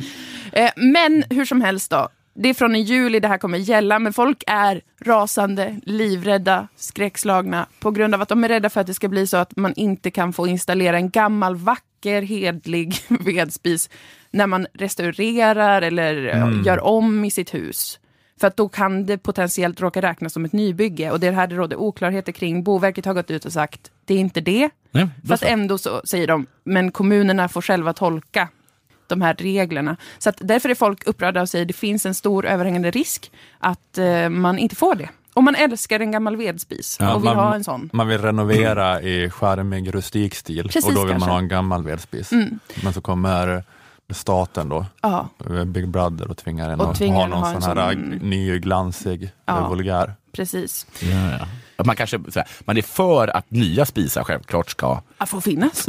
C: Men hur som helst då, det är från i juli det här kommer gälla, men folk är rasande, livrädda, skräckslagna på grund av att de är rädda för att det ska bli så att man inte kan få installera en gammal, vacker, hedlig vedspis när man restaurerar eller gör om i sitt hus. För att då kan det potentiellt råka räknas som ett nybygge, och det här det råder oklarheter kring. Boverket har gått ut och sagt, det är inte det. Nej, fast ändå så säger de, men kommunerna får själva tolka de här reglerna. Så att därför är folk upprörda och säger att det finns en stor överhängande risk att man inte får det. Om man älskar en gammal vedspis och vill ha en sån.
A: Man vill renovera i charmig rustik stil. Precis, och då vill man ha en gammal vedspis. Men så kommer staten då, Big Brother, och tvingar en att ha någon sån här ny, glansig, vulgär.
C: Precis.
B: Ja. Man kanske man är för att nya spisar självklart ska
C: få finnas.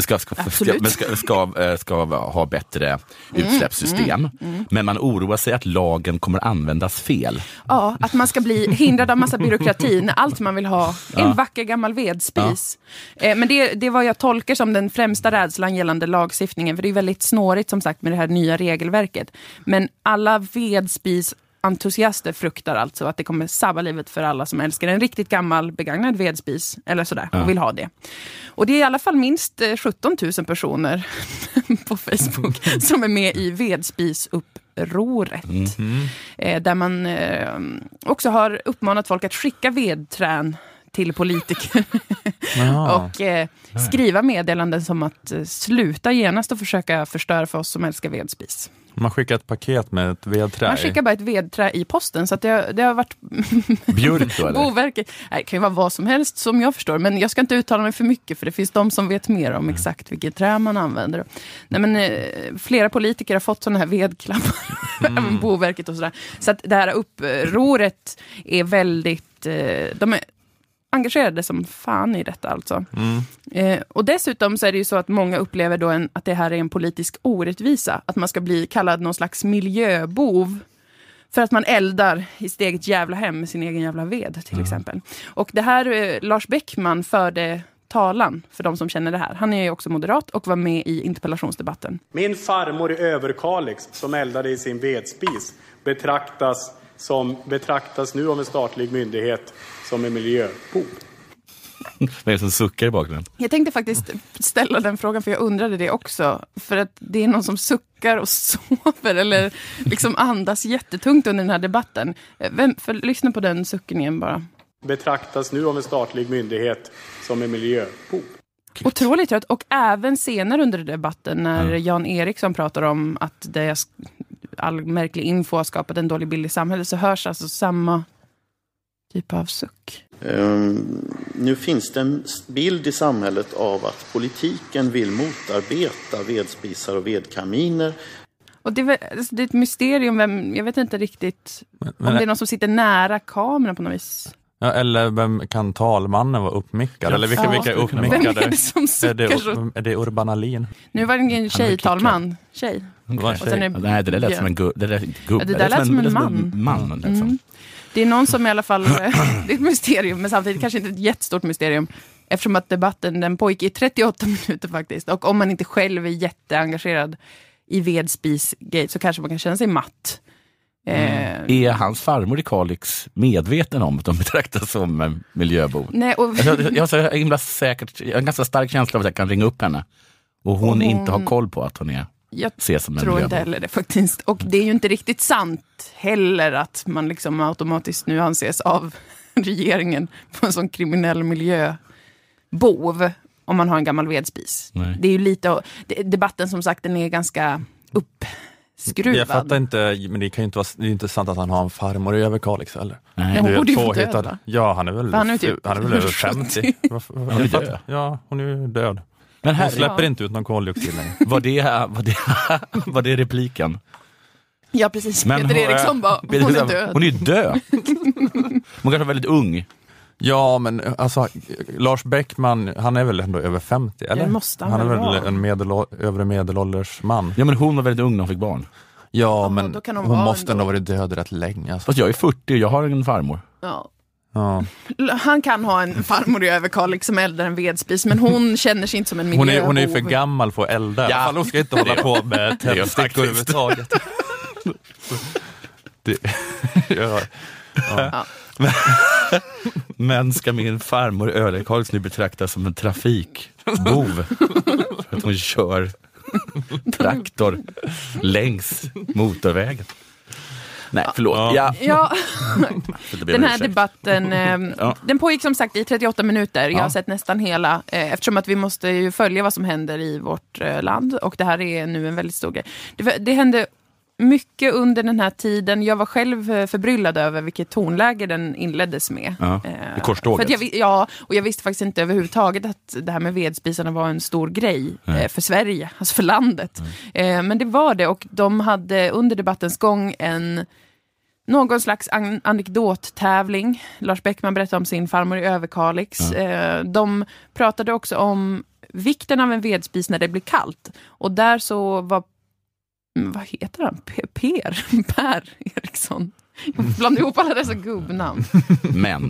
B: Ska ha bättre utsläppssystem. Men man oroar sig att lagen kommer användas fel.
C: Ja, att man ska bli hindrad av massa byråkrati när allt man vill ha är en vacker gammal vedspis. Men det var jag tolkar som den främsta rädslan gällande lagstiftningen, för det är väldigt snårigt som sagt med det här nya regelverket. Men alla vedspis entusiaster fruktar alltså att det kommer sabba livet för alla som älskar en riktigt gammal begagnad vedspis eller sådär och vill ha det. Och det är i alla fall minst 17 000 personer på Facebook som är med i vedspisuppropet. Där man också har uppmanat folk att skicka vedträn till politiker och skriva meddelanden som att sluta genast och försöka förstöra för oss som älskar vedspis.
A: Man skickar ett paket med ett vedträ.
C: Man skickar bara ett vedträ i posten, så att det har varit
B: björk då, eller?
C: Boverket. Det kan ju vara vad som helst som jag förstår, men jag ska inte uttala mig för mycket, för det finns de som vet mer om exakt vilket trä man använder. Nej, men flera politiker har fått sådana här vedklappar, även Boverket och sådär. Så att det här upproret är väldigt, de är engagerade som fan i detta alltså. Och dessutom så är det ju så att många upplever då att det här är en politisk orättvisa. Att man ska bli kallad någon slags miljöbov för att man eldar i sitt eget jävla hem med sin egen jävla ved till exempel. Och det här, Lars Bäckman förde talan för de som känner det här. Han är ju också moderat och var med i interpellationsdebatten.
G: Min farmor i Överkalix som eldade i sin vedspis betraktas nu av en statlig myndighet som en miljöbov.
B: Vad är det som suckar i bakgrunden?
C: Jag tänkte faktiskt ställa den frågan, för jag undrade det också. För att det är någon som suckar och sover eller liksom andas jättetungt under den här debatten. Lyssna på den sucken igen bara.
G: Betraktas nu av en statlig myndighet som en miljöbov.
C: Otroligt trött. Och även senare under debatten när Jan Eriksson pratar om att det all märklig info har skapat en dålig bild i samhället, så hörs alltså samma typ av suck.
H: Nu finns det en bild i samhället av att politiken vill motarbeta vedspisar och vedkaminer.
C: Och det är ett mysterium, jag vet inte riktigt om det är någon som sitter nära kameran på något vis.
A: Ja, eller vem kan talmannen vara uppmickad? Eller vilka är uppmickade?
C: Vem är det som
A: är det Urban Ahlin?
C: Nu var det en tjej-talman. Tjej.
B: Nej, det där lät som en gubb. Det
C: där lät som en man.
B: Liksom.
C: Det är någon som i alla fall, det är ett mysterium, men samtidigt kanske inte ett jättestort mysterium. Eftersom att debatten den pågick i 38 minuter faktiskt. Och om man inte själv är jätteengagerad i vedspisgate så kanske man kan känna sig matt.
B: Är hans farmor i Kalix medveten om att de betraktas som en miljöbov?
C: Nej, och
B: jag har en ganska stark känsla av att jag kan ringa upp henne. Och hon inte har koll på att hon ses som en
C: tror
B: miljöbov.
C: inte heller det faktiskt. Och det är ju inte riktigt sant heller att man liksom automatiskt nu anses av regeringen på en sån kriminell miljöbov om man har en gammal vedspis. Nej. Det är ju lite, debatten som sagt den är ganska uppskruvad.
A: Jag fattar inte, men det kan ju inte vara, det är inte sant att han har en farmor i Överkalix eller?
C: Nej, hon borde ju vara död, va?
A: Ja, han är väl över 50.
B: Han är död.
A: Ja, hon är död.
B: Men
A: hon släpper inte ut någon koldioxid längre.
B: Var det repliken?
C: Ja, precis. Peter Eriksson bara, hon är död.
B: Hon är död. Hon kanske är väldigt ung.
A: Ja, men alltså Lars Bäckman, han är väl ändå över 50, eller?
C: Det måste
A: han är väl en övre medelålders man.
B: Ja, men hon var väldigt ung när hon fick barn.
A: Ja, men hon måste ändå vara död rätt länge. Alltså.
B: Fast jag är 40 och jag har en farmor.
C: Ja.
A: Ja.
C: Han kan ha en farmor i Överkalix som eldar en vedspis, men hon känner sig inte som en miljöbov.
A: Hon är för gammal för att elda. Ja. Hon ska inte hålla på med tändstickor överhuvudtaget.
C: Ja.
B: Men ska min farmor Överkalix nu betraktas som en trafikbov för att hon kör traktor längs motorvägen? Nej, förlåt.
C: Ja. Den här debatten den pågick som sagt i 38 minuter. Jag har sett nästan hela, eftersom att vi måste ju följa vad som händer i vårt land, och det här är nu en väldigt stor grej. Det hände mycket under den här tiden. Jag var själv förbryllad över vilket tonläge den inleddes med.
B: I korståget.
C: Och jag visste faktiskt inte överhuvudtaget att det här med vedspisarna var en stor grej för Sverige, alltså för landet. Men det var det, och de hade under debattens gång någon slags anekdottävling. Lars Bäckman berättade om sin farmor i Överkalix. De pratade också om vikten av en vedspis när det blir kallt. Och där så var vad heter han? Per Eriksson. Jag blandade ihop alla dessa gubbnamn.
B: Men.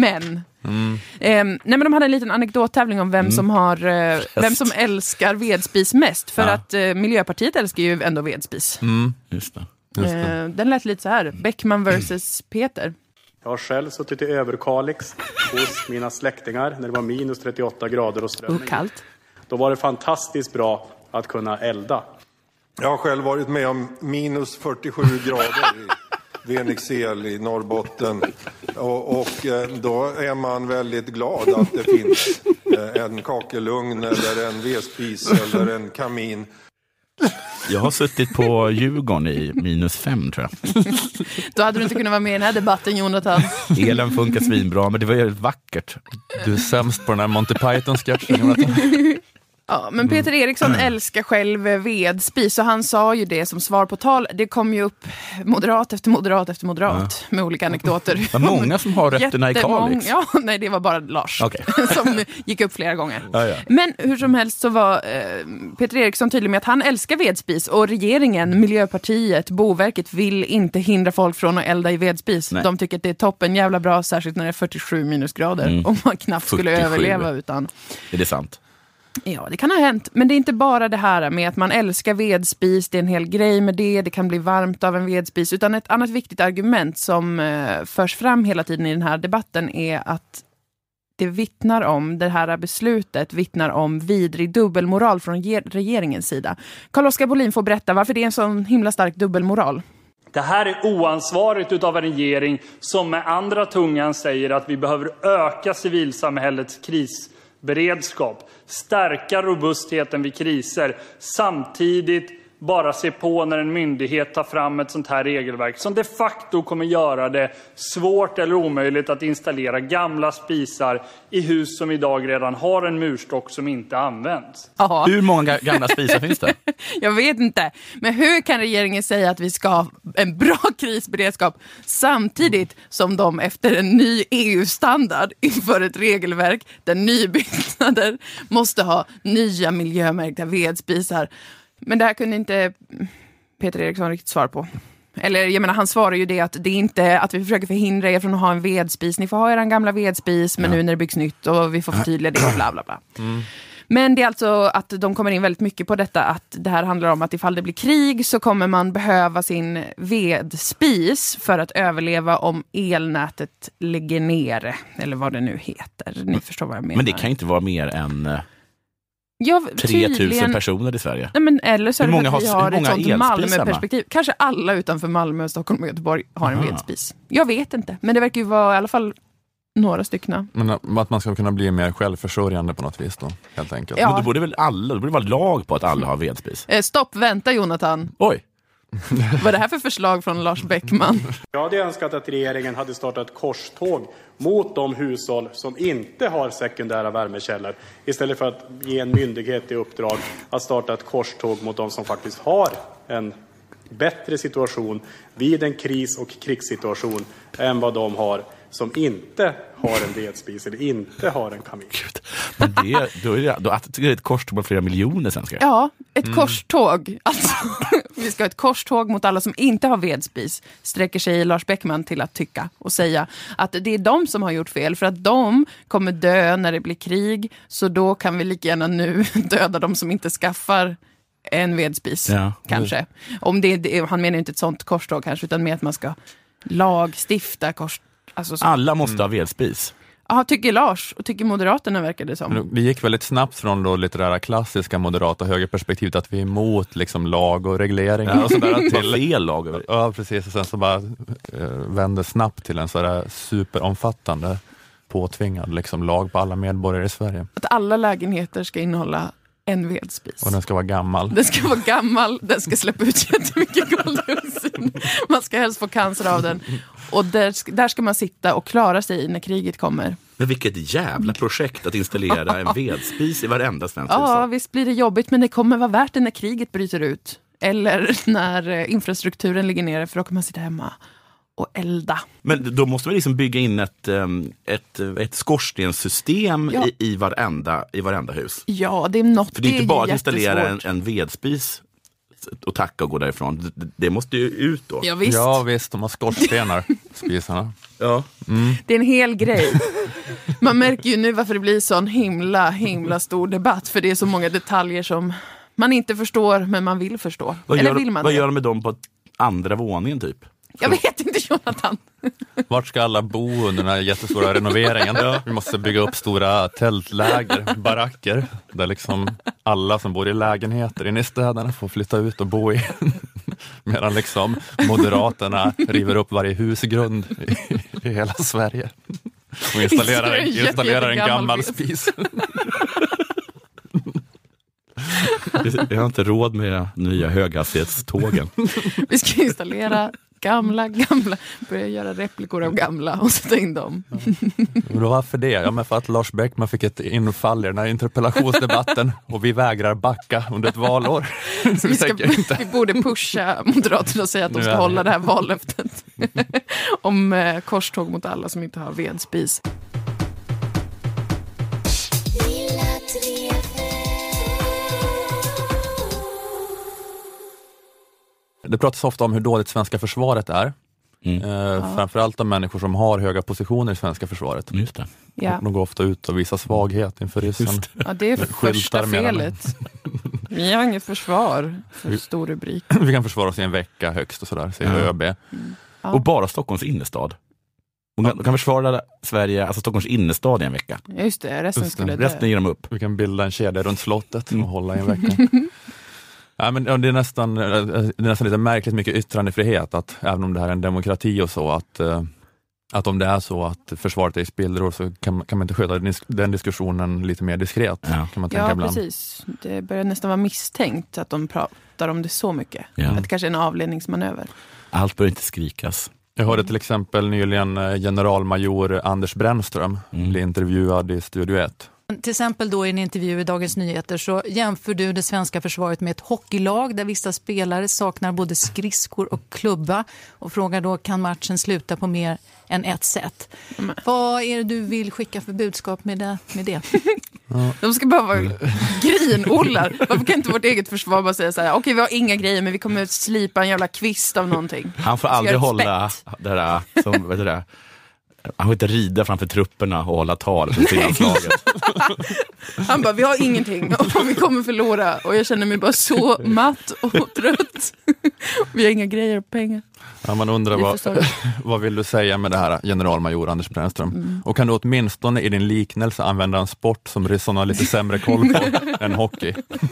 C: Nej, men de hade en liten anekdottävling om vem som älskar vedspis mest. För att Miljöpartiet älskar ju ändå vedspis.
B: Just det.
C: Den lät lite så här. Bäckman versus Peter.
G: Jag har själv suttit i Överkalix hos mina släktingar när det var minus 38 grader och strömming.
C: Kallt.
G: Då var det fantastiskt bra att kunna elda.
I: Jag har själv varit med om minus 47 grader i Venixel i Norrbotten. Och då är man väldigt glad att det finns en kakelugn eller en vedspis eller en kamin.
B: Jag har suttit på Djurgården i minus 5 tror jag.
C: Då hade du inte kunnat vara med i den här debatten, Jonathan.
B: Elen funkar svinbra, men det var ju vackert.
A: Du är sämst på den här Monty Python-sketchen, Jonathan.
C: Ja, men Peter Eriksson älskar själv vedspis, och han sa ju det som svar på tal. Det kom ju upp moderat efter moderat med olika anekdoter.
B: Det var många som har rötterna i Kalix.
C: Ja, nej, det var bara Lars som gick upp flera gånger.
B: Ja.
C: Men hur som helst så var Peter Eriksson tydlig med att han älskar vedspis, och regeringen, Miljöpartiet, Boverket vill inte hindra folk från att elda i vedspis. Nej. De tycker att det är toppen jävla bra, särskilt när det är 47 minusgrader och man knappt skulle överleva utan.
B: Är det sant?
C: Ja, det kan ha hänt. Men det är inte bara det här med att man älskar vedspis. Det är en hel grej med det. Det kan bli varmt av en vedspis. Utan ett annat viktigt argument som förs fram hela tiden i den här debatten är att det vittnar om, det här beslutet vittnar om vidrig dubbelmoral från regeringens sida. Carl-Oskar Bolin får berätta varför det är en sån himla stark dubbelmoral.
F: Det här är oansvarigt utav en regering som med andra tungan säger att vi behöver öka civilsamhällets krisberedskap, stärka robustheten vid kriser, samtidigt bara se på när en myndighet tar fram ett sånt här regelverk som de facto kommer göra det svårt eller omöjligt att installera gamla spisar i hus som idag redan har en murstock som inte används.
C: Aha.
B: Hur många gamla spisar finns det?
C: Jag vet inte. Men hur kan regeringen säga att vi ska ha en bra krisberedskap samtidigt som de efter en ny EU-standard inför ett regelverk där nybyggnader måste ha nya miljömärkta vedspisar? Men det här kunde inte Peter Eriksson riktigt svara på. Eller jag menar, han svarar ju det att det är inte att vi försöker förhindra er från att ha en vedspis. Ni får ha er en gamla vedspis, men nu när det byggs nytt och vi får förtydliga det och bla bla bla. Men det är alltså att de kommer in väldigt mycket på detta, att det här handlar om att ifall det blir krig så kommer man behöva sin vedspis för att överleva om elnätet ligger nere, eller vad det nu heter. Ni förstår vad jag menar.
B: Men det kan ju inte vara mer än 3000
C: tydligen
B: personer i Sverige.
C: Nej, men eller så är det att vi har ett sånt
B: elspisar,
C: Malmö-perspektiv. Kanske alla utanför Malmö, Stockholm och Göteborg har en vedspis. Jag vet inte, men det verkar ju vara i alla fall några stycken.
A: Men att man ska kunna bli mer självförsörjande på något vis då, helt enkelt.
C: Ja.
B: Men då borde väl alla, då borde det vara lag på att alla har vedspis.
C: Stopp, vänta Jonathan.
B: Oj.
C: Vad är det här för förslag från Lars Bäckman?
G: Jag hade önskat att regeringen hade startat korståg mot de hushåll som inte har sekundära värmekällor, istället för att ge en myndighet i uppdrag att starta ett korståg mot de som faktiskt har en bättre situation vid en kris- och krigssituation än vad de har som inte har en vedspis eller inte har en kamin.
B: Men då att det är ett korståg med flera miljoner svenskar.
C: Ja, ett korståg. Alltså, vi ska ha ett korståg mot alla som inte har vedspis, sträcker sig Lars Bäckman till att tycka och säga att det är de som har gjort fel, för att de kommer dö när det blir krig, så då kan vi lika gärna nu döda de som inte skaffar en vedspis, kanske. Om han menar inte ett sånt korståg kanske, utan med att man ska lagstifta
B: alla måste ha vedspis.
C: Ja, tycker Lars och tycker Moderaterna, verkar det som.
A: Det gick väldigt snabbt från då lite det här klassiska moderata högerperspektivet att vi är emot liksom lag och regleringar och sådär till
B: fel lag.
A: Ja, precis, och sen så bara vände snabbt till en sådär superomfattande påtvingad liksom lag på alla medborgare i Sverige.
C: Att alla lägenheter ska innehålla en vedspis.
A: Och den ska vara gammal.
C: Den ska vara gammal, den ska släppa ut jättemycket koldioxid. Man ska helst få cancer av den. Och där ska man sitta och klara sig när kriget kommer.
B: Men vilket jävla projekt att installera en vedspis i varenda svensk hushåll.
C: Ja, visst blir det jobbigt, men det kommer vara värt det när kriget bryter ut. Eller när infrastrukturen ligger nere, för då kan man sitta hemma och elda.
B: Men då måste man liksom bygga in ett skorstenssystem i varenda hus.
C: Ja, det är något.
B: För det är inte bara att installera en vedspis och tacka och gå därifrån. Det måste ju ut då.
C: Ja, visst.
A: Ja, visst. De har skorstenar, spisarna.
B: Ja.
C: Det är en hel grej. Man märker ju nu varför det blir sån himla stor debatt. För det är så många detaljer som man inte förstår, men man vill förstå. Vad
B: gör de med dem på andra våningen typ?
C: Jag vet inte, Jonathan.
A: Vart ska alla bo under den här jättestora renoveringen? Vi måste bygga upp stora tältläger, baracker, där liksom alla som bor i lägenheter inne i städerna får flytta ut och bo i. Medan liksom Moderaterna river upp varje husgrund i hela Sverige och installerar en gammal spis.
B: Jag har inte råd med nya höghastighetstågen.
C: Vi ska installera gamla, börja göra replikor av gamla och sätta in dem.
A: Varför det? Ja, men för att Lars Bäckman fick ett infall i den här interpellationsdebatten och vi vägrar backa under ett valår.
C: Vi borde pusha Moderaterna och säga att de ska hålla det här vallöftet om korståg mot alla som inte har vedspis.
A: Det pratas ofta om hur dåligt svenska försvaret är. Framförallt om människor som har höga positioner i svenska försvaret.
B: Just det.
C: Ja.
A: De går ofta ut och visar svaghet inför ryssen.
C: Ja, det är första felet. Vi har inget försvar för stor rubrik.
A: Vi kan försvara oss i en vecka högst och sådär, säger ÖB.
C: Ja.
B: Och bara Stockholms innerstad. De kan försvara Sverige, alltså Stockholms innerstad i en vecka.
C: Just det, resten
B: ger de upp.
A: Vi kan bilda en kedja runt slottet och hålla i en vecka. Ja, men det är nästan lite märkligt mycket yttrandefrihet, att även om det här är en demokrati och så, att Att om det är så att försvaret är i spillror så kan man inte sköta den diskussionen lite mer diskret. Kan man tänka ibland.
C: Precis. Det börjar nästan vara misstänkt att de pratar om det så mycket. Att det kanske är en avledningsmanöver.
B: Allt bör inte skrikas.
A: Jag hörde till exempel nyligen generalmajor Anders Brännström bli intervjuad i Studio 1.
J: Till exempel då i en intervju i Dagens Nyheter så jämför du det svenska försvaret med ett hockeylag där vissa spelare saknar både skridskor och klubba och frågar då, kan matchen sluta på mer än ett sätt? Vad är det du vill skicka för budskap med det?
C: De ska bara vara grinollar. Varför kan inte vårt eget försvar bara säga så här: okej, vi har inga grejer men vi kommer att slipa en jävla kvist av någonting.
B: Han får aldrig hålla det där som, vet du det? Han får inte rida framför trupperna och hålla tal för frihandslaget.
C: Han bara, vi har ingenting och vi kommer förlora. Och jag känner mig bara så matt och trött. Vi har inga grejer och pengar.
A: Ja, man undrar vad vill du säga med det här, generalmajor Anders Brännström? Och kan du åtminstone i din liknelse använda en sport som ryssarna har lite sämre koll på än hockey?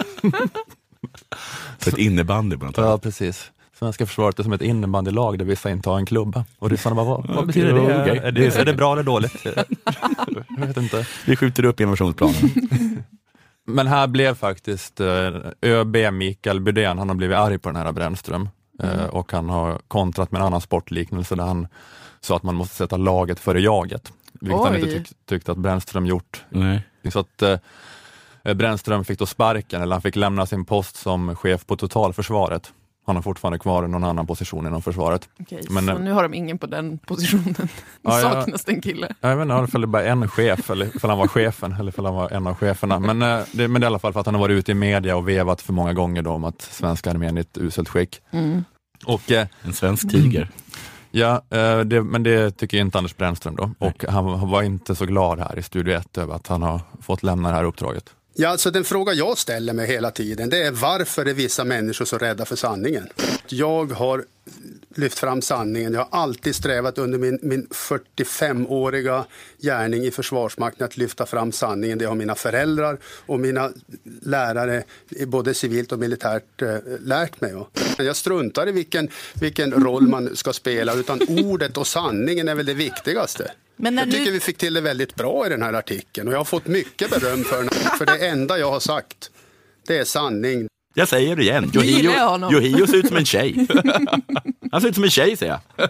B: Så ett innebandy på något.
A: Ja, precis. Svenska försvaret är som ett innebandylag där vissa inte har en klubba. Och ryssarna bara, vad betyder det? Okay. Är det bra eller dåligt? Jag vet inte.
B: Vi skjuter upp invasionsplanen.
A: Men här blev faktiskt ÖB Mikael Bydén, han har blivit arg på den här Brännström. Och han har kontrat med en annan sportliknelse där han sa att man måste sätta laget före jaget. Vilket han inte tyckte att Brännström gjort. Nej. Så att Brännström fick då sparken, eller han fick lämna sin post som chef på totalförsvaret. Han har fortfarande kvar någon annan position inom försvaret.
C: Okej, men så nu har de ingen på den positionen. Saknas den kille.
A: Jag vet inte om det är bara en chef, eller för han var chefen, eller för han var en av cheferna. Men det är i alla fall för att han har varit ute i media och vevat för många gånger då om att svenska armén är ett uselt skick. Och,
B: en svensk tiger.
A: Ja, men det tycker inte Anders Brännström då. Och han var inte så glad här i Studio 1 över att han har fått lämna det här uppdraget.
K: Ja, alltså den fråga jag ställer mig hela tiden, det är varför är vissa människor så rädda för sanningen? Jag har lyft fram sanningen. Jag har alltid strävat under min 45-åriga gärning i Försvarsmakten att lyfta fram sanningen. Det har mina föräldrar och mina lärare, både civilt och militärt, lärt mig. Jag struntar i vilken roll man ska spela, utan ordet och sanningen är väl det viktigaste. Men jag tycker vi fick till det väldigt bra i den här artikeln och jag har fått mycket beröm för det enda jag har sagt, det är sanning.
B: Jag säger det igen, Johio ser ut som en tjej. Han ser ut som en tjej, säger jag.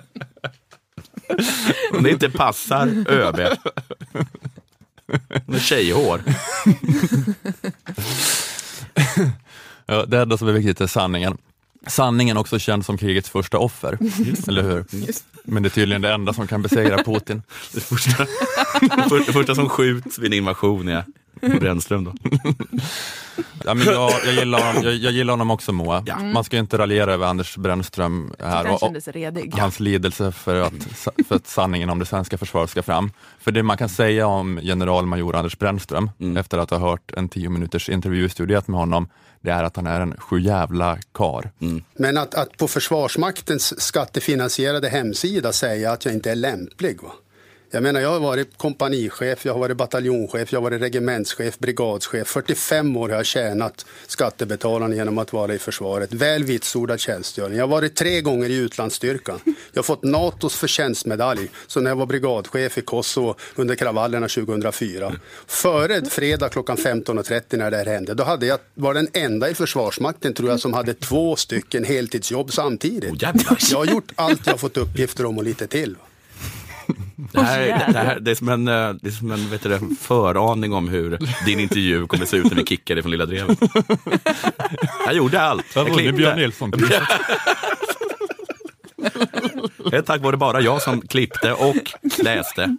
B: Om det inte passar ÖB. Med tjejhår.
A: Ja, det enda som är viktigt är sanningen. Sanningen också känd som krigets första offer, eller hur? Men det är tydligen det enda som kan besegra Putin.
B: Det första som skjuts vid en invasion är Brännström då.
A: Ja, men jag gillar honom också, Moa. Ja. Man ska inte raljera över Anders Brännström här och hans lidelse för att sanningen om det svenska försvaret ska fram. För det man kan säga om generalmajor Anders Brännström efter att ha hört en 10 minuters intervjustudiet med honom, det är att han är en sjujävla kar.
K: Men att på Försvarsmaktens skattefinansierade hemsida säga att jag inte är lämplig, va? Jag menar, jag har varit kompanichef, jag har varit bataljonchef, jag har varit regementschef, brigadschef. 45 år har jag tjänat skattebetalarna genom att vara i försvaret. Väl vitsordad tjänstgöring. Jag har varit 3 gånger i utlandsstyrkan. Jag har fått NATOs förtjänstmedalj. Så när jag var brigadchef i Kosovo under kravallerna 2004. Före fredag klockan 15.30 när det här hände. Då var den enda i Försvarsmakten, tror jag, som hade 2 stycken heltidsjobb samtidigt. Jag har gjort allt jag har fått uppgifter om och lite till.
B: Det är som en vet du, föraning om hur din intervju kommer se ut när vi kickar dig från Lilla Drevet. Jag gjorde allt. Jag klippte.
A: Björn Nilsson.
B: Tack var det bara jag som klippte och läste.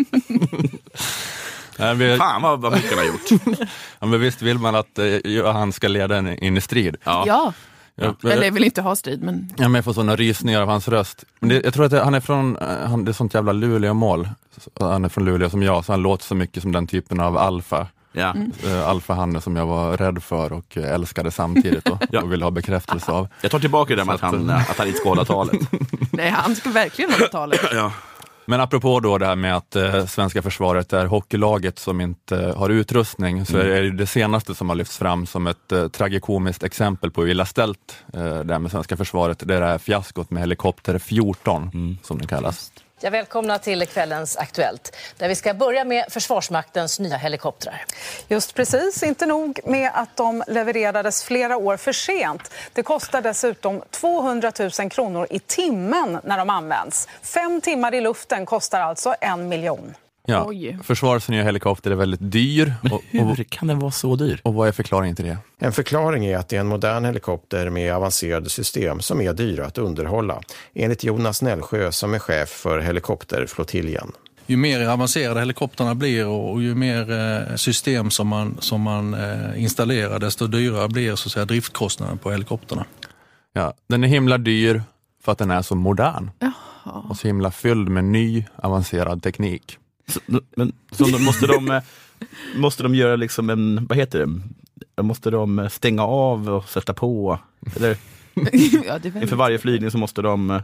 B: Fan vad mycket han har gjort.
A: Ja, men visst vill man att han ska leda in i strid.
C: Ja. Eller jag vill inte ha strid, men...
A: Ja, men jag får sådana rysningar av hans röst. Men jag tror att han är från... det är sånt jävla Luleå-mål. Han är från Luleå som jag, så han låter så mycket som den typen av alfa.
B: Ja.
A: Alfa-Hanne som jag var rädd för och älskade samtidigt och ville ha bekräftelse av.
B: Jag tar tillbaka det med att han inte ska hålla talet.
C: Nej, han ska verkligen hålla talet.
B: Ja.
A: Men apropå då det här med att svenska försvaret är hockeylaget som inte har utrustning, så är det senaste som har lyfts fram som ett tragikomiskt exempel på hur illa ställt det här med svenska försvaret. Det är det här fiaskot med helikopter 14 som det kallas.
L: Jag välkomnar till kvällens Aktuellt, där vi ska börja med Försvarsmaktens nya helikoptrar.
M: Just precis, inte nog med att de levererades flera år för sent. Det kostar dessutom 200 000 kronor i timmen när de används. 5 timmar i luften kostar alltså 1 miljon.
A: Ja, försvarets nya helikopter är väldigt dyr.
B: Hur kan den vara så dyr?
A: Och vad är förklaringen till det?
N: En förklaring är att det är en modern helikopter med avancerade system som är dyra att underhålla, enligt Jonas Nällsjö som är chef för helikopterflottiljen.
O: Ju mer avancerade helikopterna blir och ju mer system som man installerar, desto dyrare blir så att säga driftkostnaden på helikopterna.
A: Ja, den är himla dyr för att den är så modern.
C: Jaha.
A: Och så himla fylld med ny avancerad teknik.
B: Så måste de göra liksom en, vad heter det? Måste de stänga av och sätta på? Eller inför varje flygning så måste de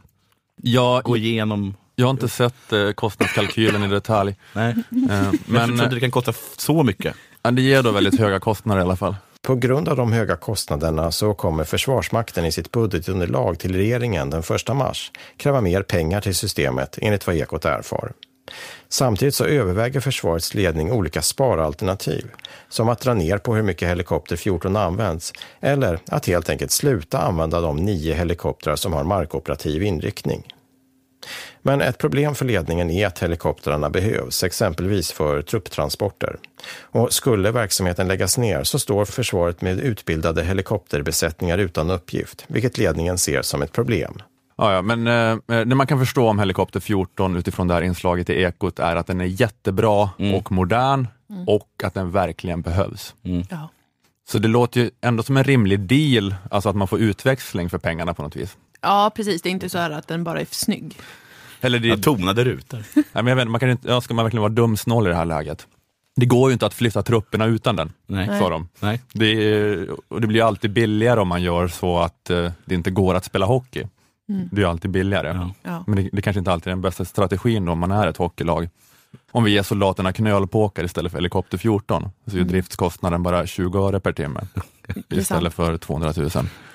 B: gå igenom.
A: Jag har inte sett kostnadskalkylen i detalj.
B: Nej. Men jag trodde det kan kosta så mycket.
A: Ja, det ger då väldigt höga kostnader i alla fall.
N: På grund av de höga kostnaderna så kommer Försvarsmakten i sitt budgetunderlag till regeringen den 1 mars kräva mer pengar till systemet enligt vad Ekot erfar. Samtidigt så överväger försvarets ledning olika sparalternativ, som att dra ner på hur mycket helikopter 14 används eller att helt enkelt sluta använda de 9 helikoptrar som har markoperativ inriktning. Men ett problem för ledningen är att helikoptrarna behövs, exempelvis för trupptransporter. Och skulle verksamheten läggas ner så står försvaret med utbildade helikopterbesättningar utan uppgift, vilket ledningen ser som ett problem.
A: Ja, men det man kan förstå om helikopter 14 utifrån det här inslaget i Ekot är att den är jättebra och modern och att den verkligen behövs.
C: Ja.
A: Så det låter ju ändå som en rimlig deal, alltså att man får utväxling för pengarna på något vis.
C: Ja, precis. Det är inte så här att den bara är snygg.
A: Eller det
B: tonade rutor.
A: Nej, men jag vet, man kan inte, ska man verkligen vara dumsnål i det här läget? Det går ju inte att flytta trupperna utan den, sa de.
B: Nej.
A: Och det blir alltid billigare om man gör så att det inte går att spela hockey. Det är alltid billigare.
C: Ja.
A: Men det kanske inte alltid är den bästa strategin då, om man är ett hockeylag. Om vi ger soldaterna knölpåkar istället för helikopter 14 så är driftskostnaden bara 20 öre per timme istället för 200 000.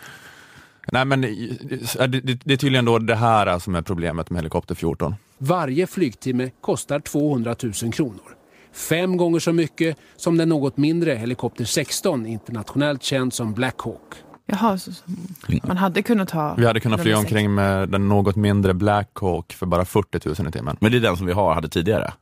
A: Nej, men det är tydligen då det här som är problemet med helikopter 14.
P: Varje flygtimme kostar 200 000 kronor. 5 gånger så mycket som den något mindre helikopter 16, internationellt känd som Black Hawk.
C: Jaha, så man hade kunnat ha...
A: Vi hade kunnat flyga omkring med den något mindre Black Hawk för bara 40 000 i timmen.
B: Men det är den som vi hade tidigare?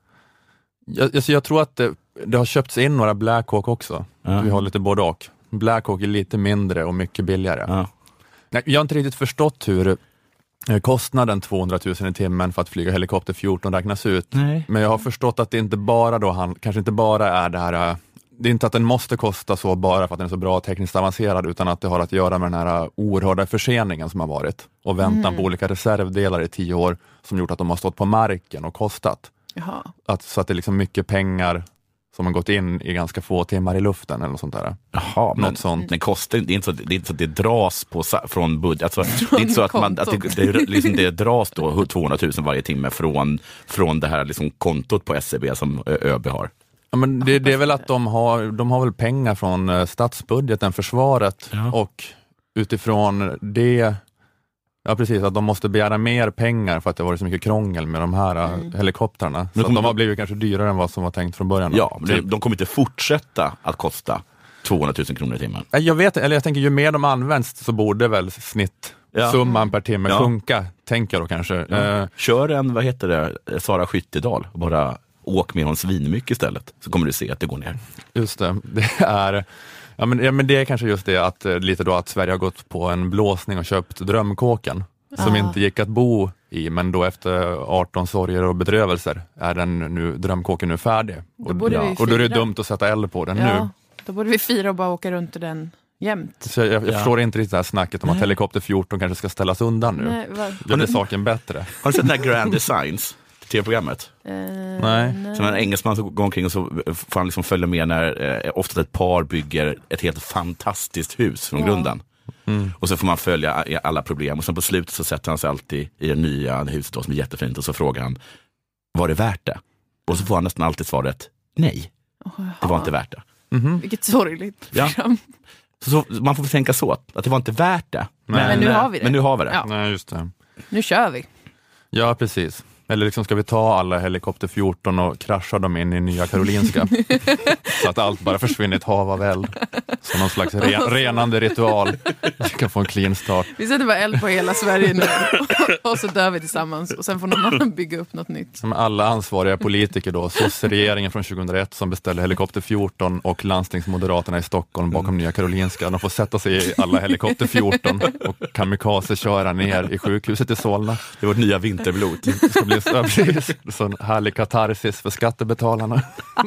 A: Jag tror att det har köpts in några Black Hawk också. Vi har lite både och. Black Hawk är lite mindre och mycket billigare. Nej, jag har inte riktigt förstått hur kostnaden 200 000 i timmen för att flyga helikopter 14 räknas ut. Nej. Men jag har förstått att det inte bara då kanske inte bara är det här. Det är inte att den måste kosta så bara för att den är så bra tekniskt avancerad, utan att det har att göra med den här oerhörda förseningen som har varit och väntan på olika reservdelar i 10 år som gjort att de har stått på marken och kostat. Så att det är liksom mycket pengar som har gått in i ganska få timmar i luften eller något sånt där.
B: Jaha, men sånt. Den kostar, det är inte så att det dras från budget. Alltså, det är inte så att det dras då 200 000 varje timme från det här liksom kontot på SCB som ÖB har.
A: Ja, men det är väl att de har väl pengar från statsbudgeten, försvaret, och utifrån det, ja precis, att de måste begära mer pengar för att det har varit så mycket krångel med de här helikoptrarna. Så att de har blivit kanske dyrare än vad som var tänkt från början.
B: Ja, men de kommer inte fortsätta att kosta 200 000 kronor i timmen.
A: Jag tänker ju mer de används så borde väl snittsumman per timme sjunka, tänker jag då kanske.
B: Kör en, vad heter det, Sara Skyttedal, bara åk med hon svinmycket istället, så kommer du se att det går ner.
A: Just det är... Ja, men det är kanske just det att lite då att Sverige har gått på en blåsning och köpt drömkåken som inte gick att bo i, men då efter 18 sorger och bedrövelser är drömkåken nu färdig. Och då är det dumt att sätta eld på den nu.
C: Då borde vi fira och bara åka runt i den jämt.
A: Så jag förstår inte riktigt det här snacket om att helikopter 14 kanske ska ställas undan nu. Gör det saken bättre.
B: Har du sett den här Grand Designs? TV-programmet?
A: Nej.
B: Som en engelsman som går omkring och så får han liksom följa med när ofta ett par bygger ett helt fantastiskt hus från grunden. Och så får man följa alla problem och sen på slutet så sätter han sig alltid i det nya huset då, som är jättefint, och så frågar han, var det värt det? Och så får han nästan alltid svaret, nej, det var inte värt det.
C: Vilket sorgligt program.
B: Så man får tänka så, att det var inte värt det.
C: Men nu har vi det.
B: Men nu har vi det.
A: Nej, just det.
C: Nu kör vi.
A: Ja, precis. Eller liksom ska vi ta alla helikopter 14 och krascha dem in i Nya Karolinska? Så att allt bara försvinner i ett hav av eld. Som någon slags renande ritual. Vi kan få en clean start.
C: Vi sätter bara eld på hela Sverige nu. Och så dör vi tillsammans. Och sen får någon annan bygga upp något nytt.
A: Som alla ansvariga politiker då. regeringen från 2001 som beställde helikopter 14 och landstingsmoderaterna i Stockholm bakom Nya Karolinska. De får sätta sig i alla helikopter 14 och kamikaze köra ner i sjukhuset i Solna.
B: Det var nya vinterblod.
A: Det ska bli sån härlig katarsis för skattebetalarna.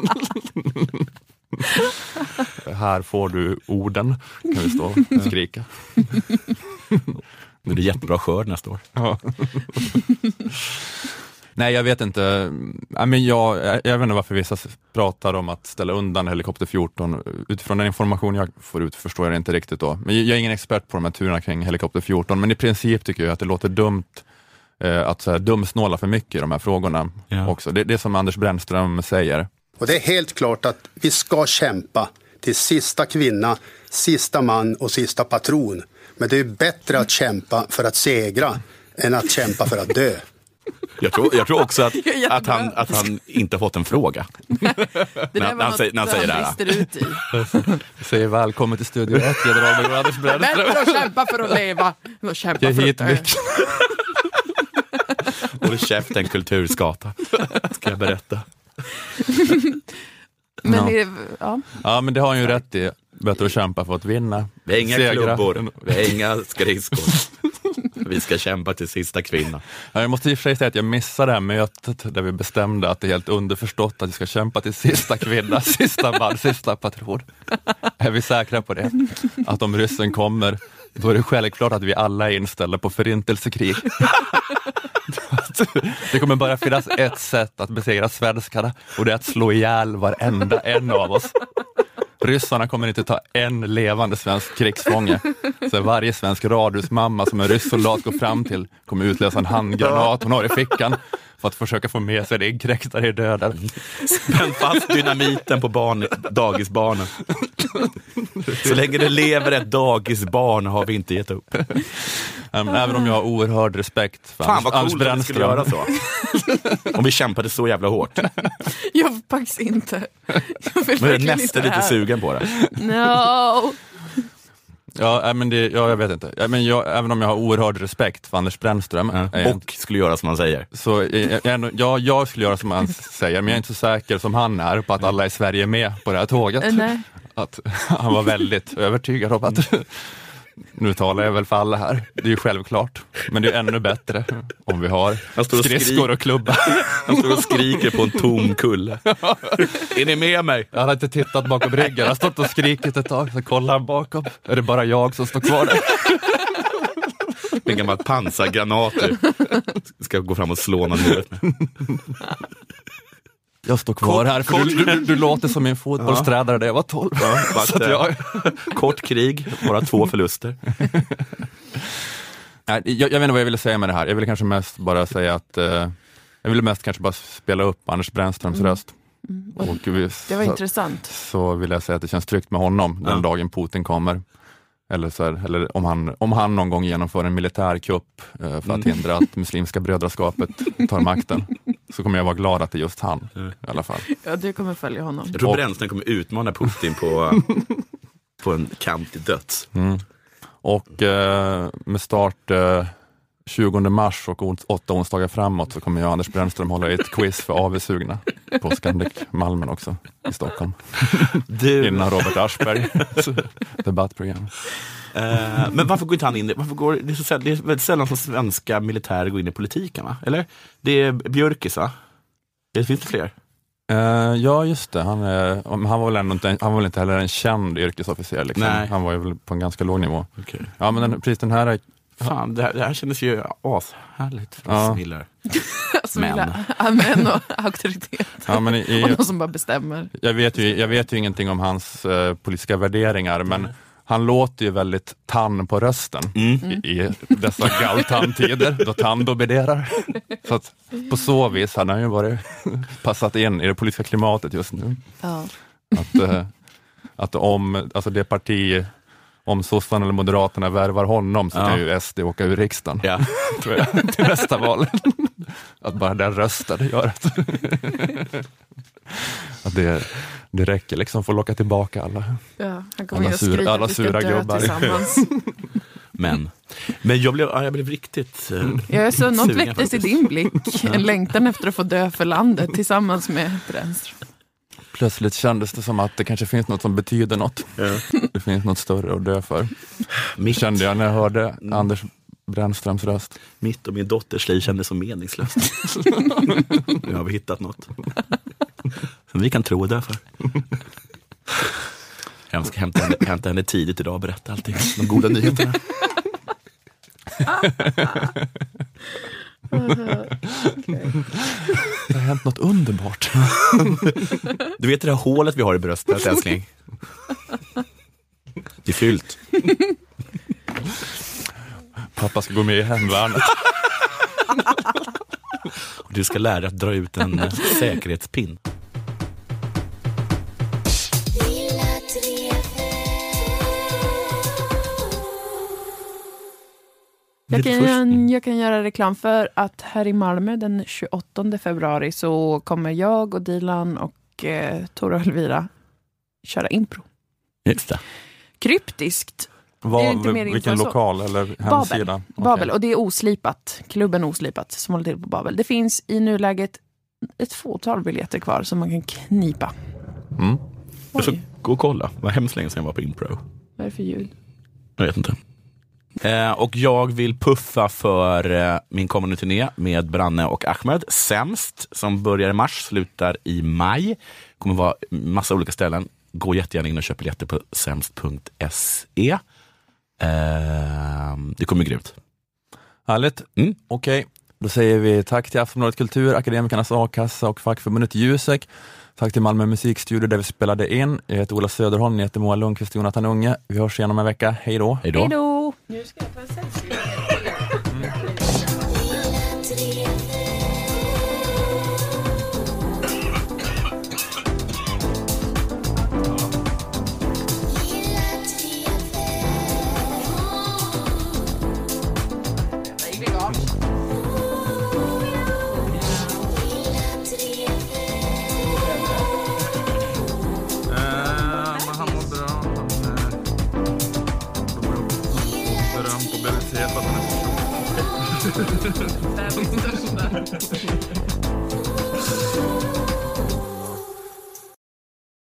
A: Här får du orden, kan vi stå och skrika.
B: Det är jättebra skörd nästa år.
A: Ja. Nej, jag vet inte. Jag vet inte varför vissa pratar om att ställa undan helikopter 14. Utifrån den information jag får ut förstår jag det inte riktigt då. Men jag är ingen expert på de här turerna kring helikopter 14. Men i princip tycker jag att det låter dumt att så här, dumsnåla för mycket i de här frågorna också. Det är som Anders Brännström säger.
K: Och det är helt klart att vi ska kämpa till sista kvinna, sista man och sista patron. Men det är bättre att kämpa för att segra än att kämpa för att dö.
B: Jag tror också att han inte har fått en fråga. när han säger det här.
A: Säger välkommen till Studio 1, generalmajor Anders Brännström.
C: Bättre att kämpa för att leva än att kämpa för att dö.
B: Och det käft en kulturskata, ska jag berätta.
C: Men
A: ja, men det har han ju rätt i. Bättre att kämpa för att vinna.
B: Vi är inga klubbor, vi är inga skridskor. Vi ska kämpa till sista kvinna.
A: Ja, jag måste i och för sig säga att jag missade det här mötet där vi bestämde att det är helt underförstått att vi ska kämpa till sista kvinna, sista man, sista patron. Är vi säkra på det? Att om ryssen kommer, då är det självklart att vi alla är inställda på förintelsekrig. Det kommer bara finnas ett sätt att besegra svenskarna, och det är att slå ihjäl varenda en av oss. Ryssarna kommer inte ta en levande svensk krigsfånge. Så varje svensk radhusmamma som en rysssoldat går fram till kommer utlösa en handgranat hon har i fickan för att försöka få med sig det inkräktare i döden.
B: Spänn fast dynamiten på dagisbarnen. Så länge det lever ett dagisbarn har vi inte gett upp.
A: Även om jag har oerhörd respekt för Anders Brännström.
B: Göra så. Om vi kämpade så jävla hårt.
C: Jag faktiskt inte.
B: Men är nästan lite sugen på det.
C: No.
A: Ja, men jag vet inte. Även om jag har oerhörd respekt för Anders Brännström
B: och skulle göra som han säger.
A: Så jag skulle göra som han säger, men jag är inte så säker som han är på att alla i Sverige är med på det här tåget.
C: Nej.
A: Att han var väldigt övertygad om att nu talar jag väl för alla här. Det är ju självklart. Men det är ännu bättre om vi har skridskor och klubbar.
B: Han står och skriker på en tom kulle. Är ni med mig?
A: Jag hade inte tittat bakom ryggen. Jag har stått och skrikit ett tag. Så kollar han bakom. Är det bara jag som står kvar där?
B: En gammal pansargranater. Ska gå fram och slå någon huvudet med.
A: Jag står kvar här, för du låter som en fotbollstränare där jag var 12.
B: Ja, kort krig, bara 2 förluster.
A: Jag vet inte vad jag ville säga med det här. Jag ville kanske mest bara säga att jag ville mest kanske bara spela upp Anders Brännströms röst. Och
C: det var intressant.
A: Så vill jag säga att det känns tryggt med honom den dagen Putin kommer. Eller om han någon gång genomför en militärkupp för att hindra att muslimska brödraskapet tar makten, så kommer jag vara glad att det är just han i alla fall.
C: Ja, du kommer följa honom.
B: Jag tror Brännström kommer utmana Putin på en kamp till döds.
A: Och med start 20 mars och 8 onsdagar framåt så kommer jag och Anders Brännström hålla ett quiz för AV-sugna på Scandic Malmen också i Stockholm. Innan Robert Aschberg debattprogram.
B: Men varför går inte han in? Det är väldigt sällan som svenska militärer går in i politiken, va? Eller? Det är Björkis, va? Det finns det fler?
A: Ja, just det. Han var väl inte heller en känd yrkesofficer. Liksom. Han var ju väl på en ganska låg nivå.
B: Okay.
A: Ja, men precis den här...
B: Fan, det här kändes ju ashärligt för snillar.
C: Män och auktoritet.
A: Ja, men
C: och någon som bara bestämmer.
A: Jag vet ju ingenting om hans politiska värderingar, men han låter ju väldigt tann på rösten i dessa Galtan-tider då Tann dominerar. Så att på så vis han har ju varit passat in i det politiska klimatet just nu.
C: Ja.
A: Att om alltså det parti om sossarna eller moderaterna värvar honom så kan ju SD åka ur riksdagen. Ja. Tror jag, till nästa val. Att bara den röstade gör att det räcker liksom för att locka tillbaka alla.
C: Ja, han kommer alla sura gubbar tillsammans.
B: Men jag blev riktigt
C: jag är så något väcktes i din blick. En längtan efter att få dö för landet tillsammans med Brännström.
A: Plötsligt kändes det som att det kanske finns något som betyder något. Ja. Det finns något större att dö för. Kände jag när jag hörde Anders Brännströms röst.
B: Mitt och min dotters liv kändes så meningslöst. Nu har vi hittat något som vi kan tro och dö för. Jag ska hämta henne tidigt idag och berätta allting. De goda nyheterna.
A: Det har hänt något underbart.
B: Du vet det där hålet vi har i bröstet, älskling? Det är fyllt.
A: Pappa ska gå med i hemvärnet.
B: Och du ska lära dig att dra ut en säkerhetspinn.
C: Jag kan göra reklam för att här i Malmö den 28 februari så kommer jag och Dilan och Tora och Elvira köra impro.
B: Just det.
C: Kryptiskt.
A: Vilken lokal eller hemsida?
C: Babel, och det är Oslipat. Klubben Oslipat som håller till på Babel. Det finns i nuläget ett fåtal biljetter kvar som man kan knipa.
B: Jag ska gå och kolla. Vad hemskt länge sedan jag var på impro.
C: Vad är det för ljud?
B: Jag vet inte. Och jag vill puffa för min kommande turné med Branne och Ahmed. Sämst, som börjar i mars, slutar i maj. Kommer vara massa olika ställen. Gå jättegärna in och köp biljetter på sämst.se. Det kommer grymt.
A: Härligt. Okej. Då säger vi tack till Aftonbladet Kultur, Akademikernas A-kassa och fackförbundet Jusek. Tack till Malmö musikstudio där vi spelade in. Jag heter Ola Söderholm, jag heter Moa Lundqvist och Jonathan Unge. Vi hörs igen om en vecka. Hej då.
B: Hej då.
C: Nu ska jag ta en selfie. Världens största.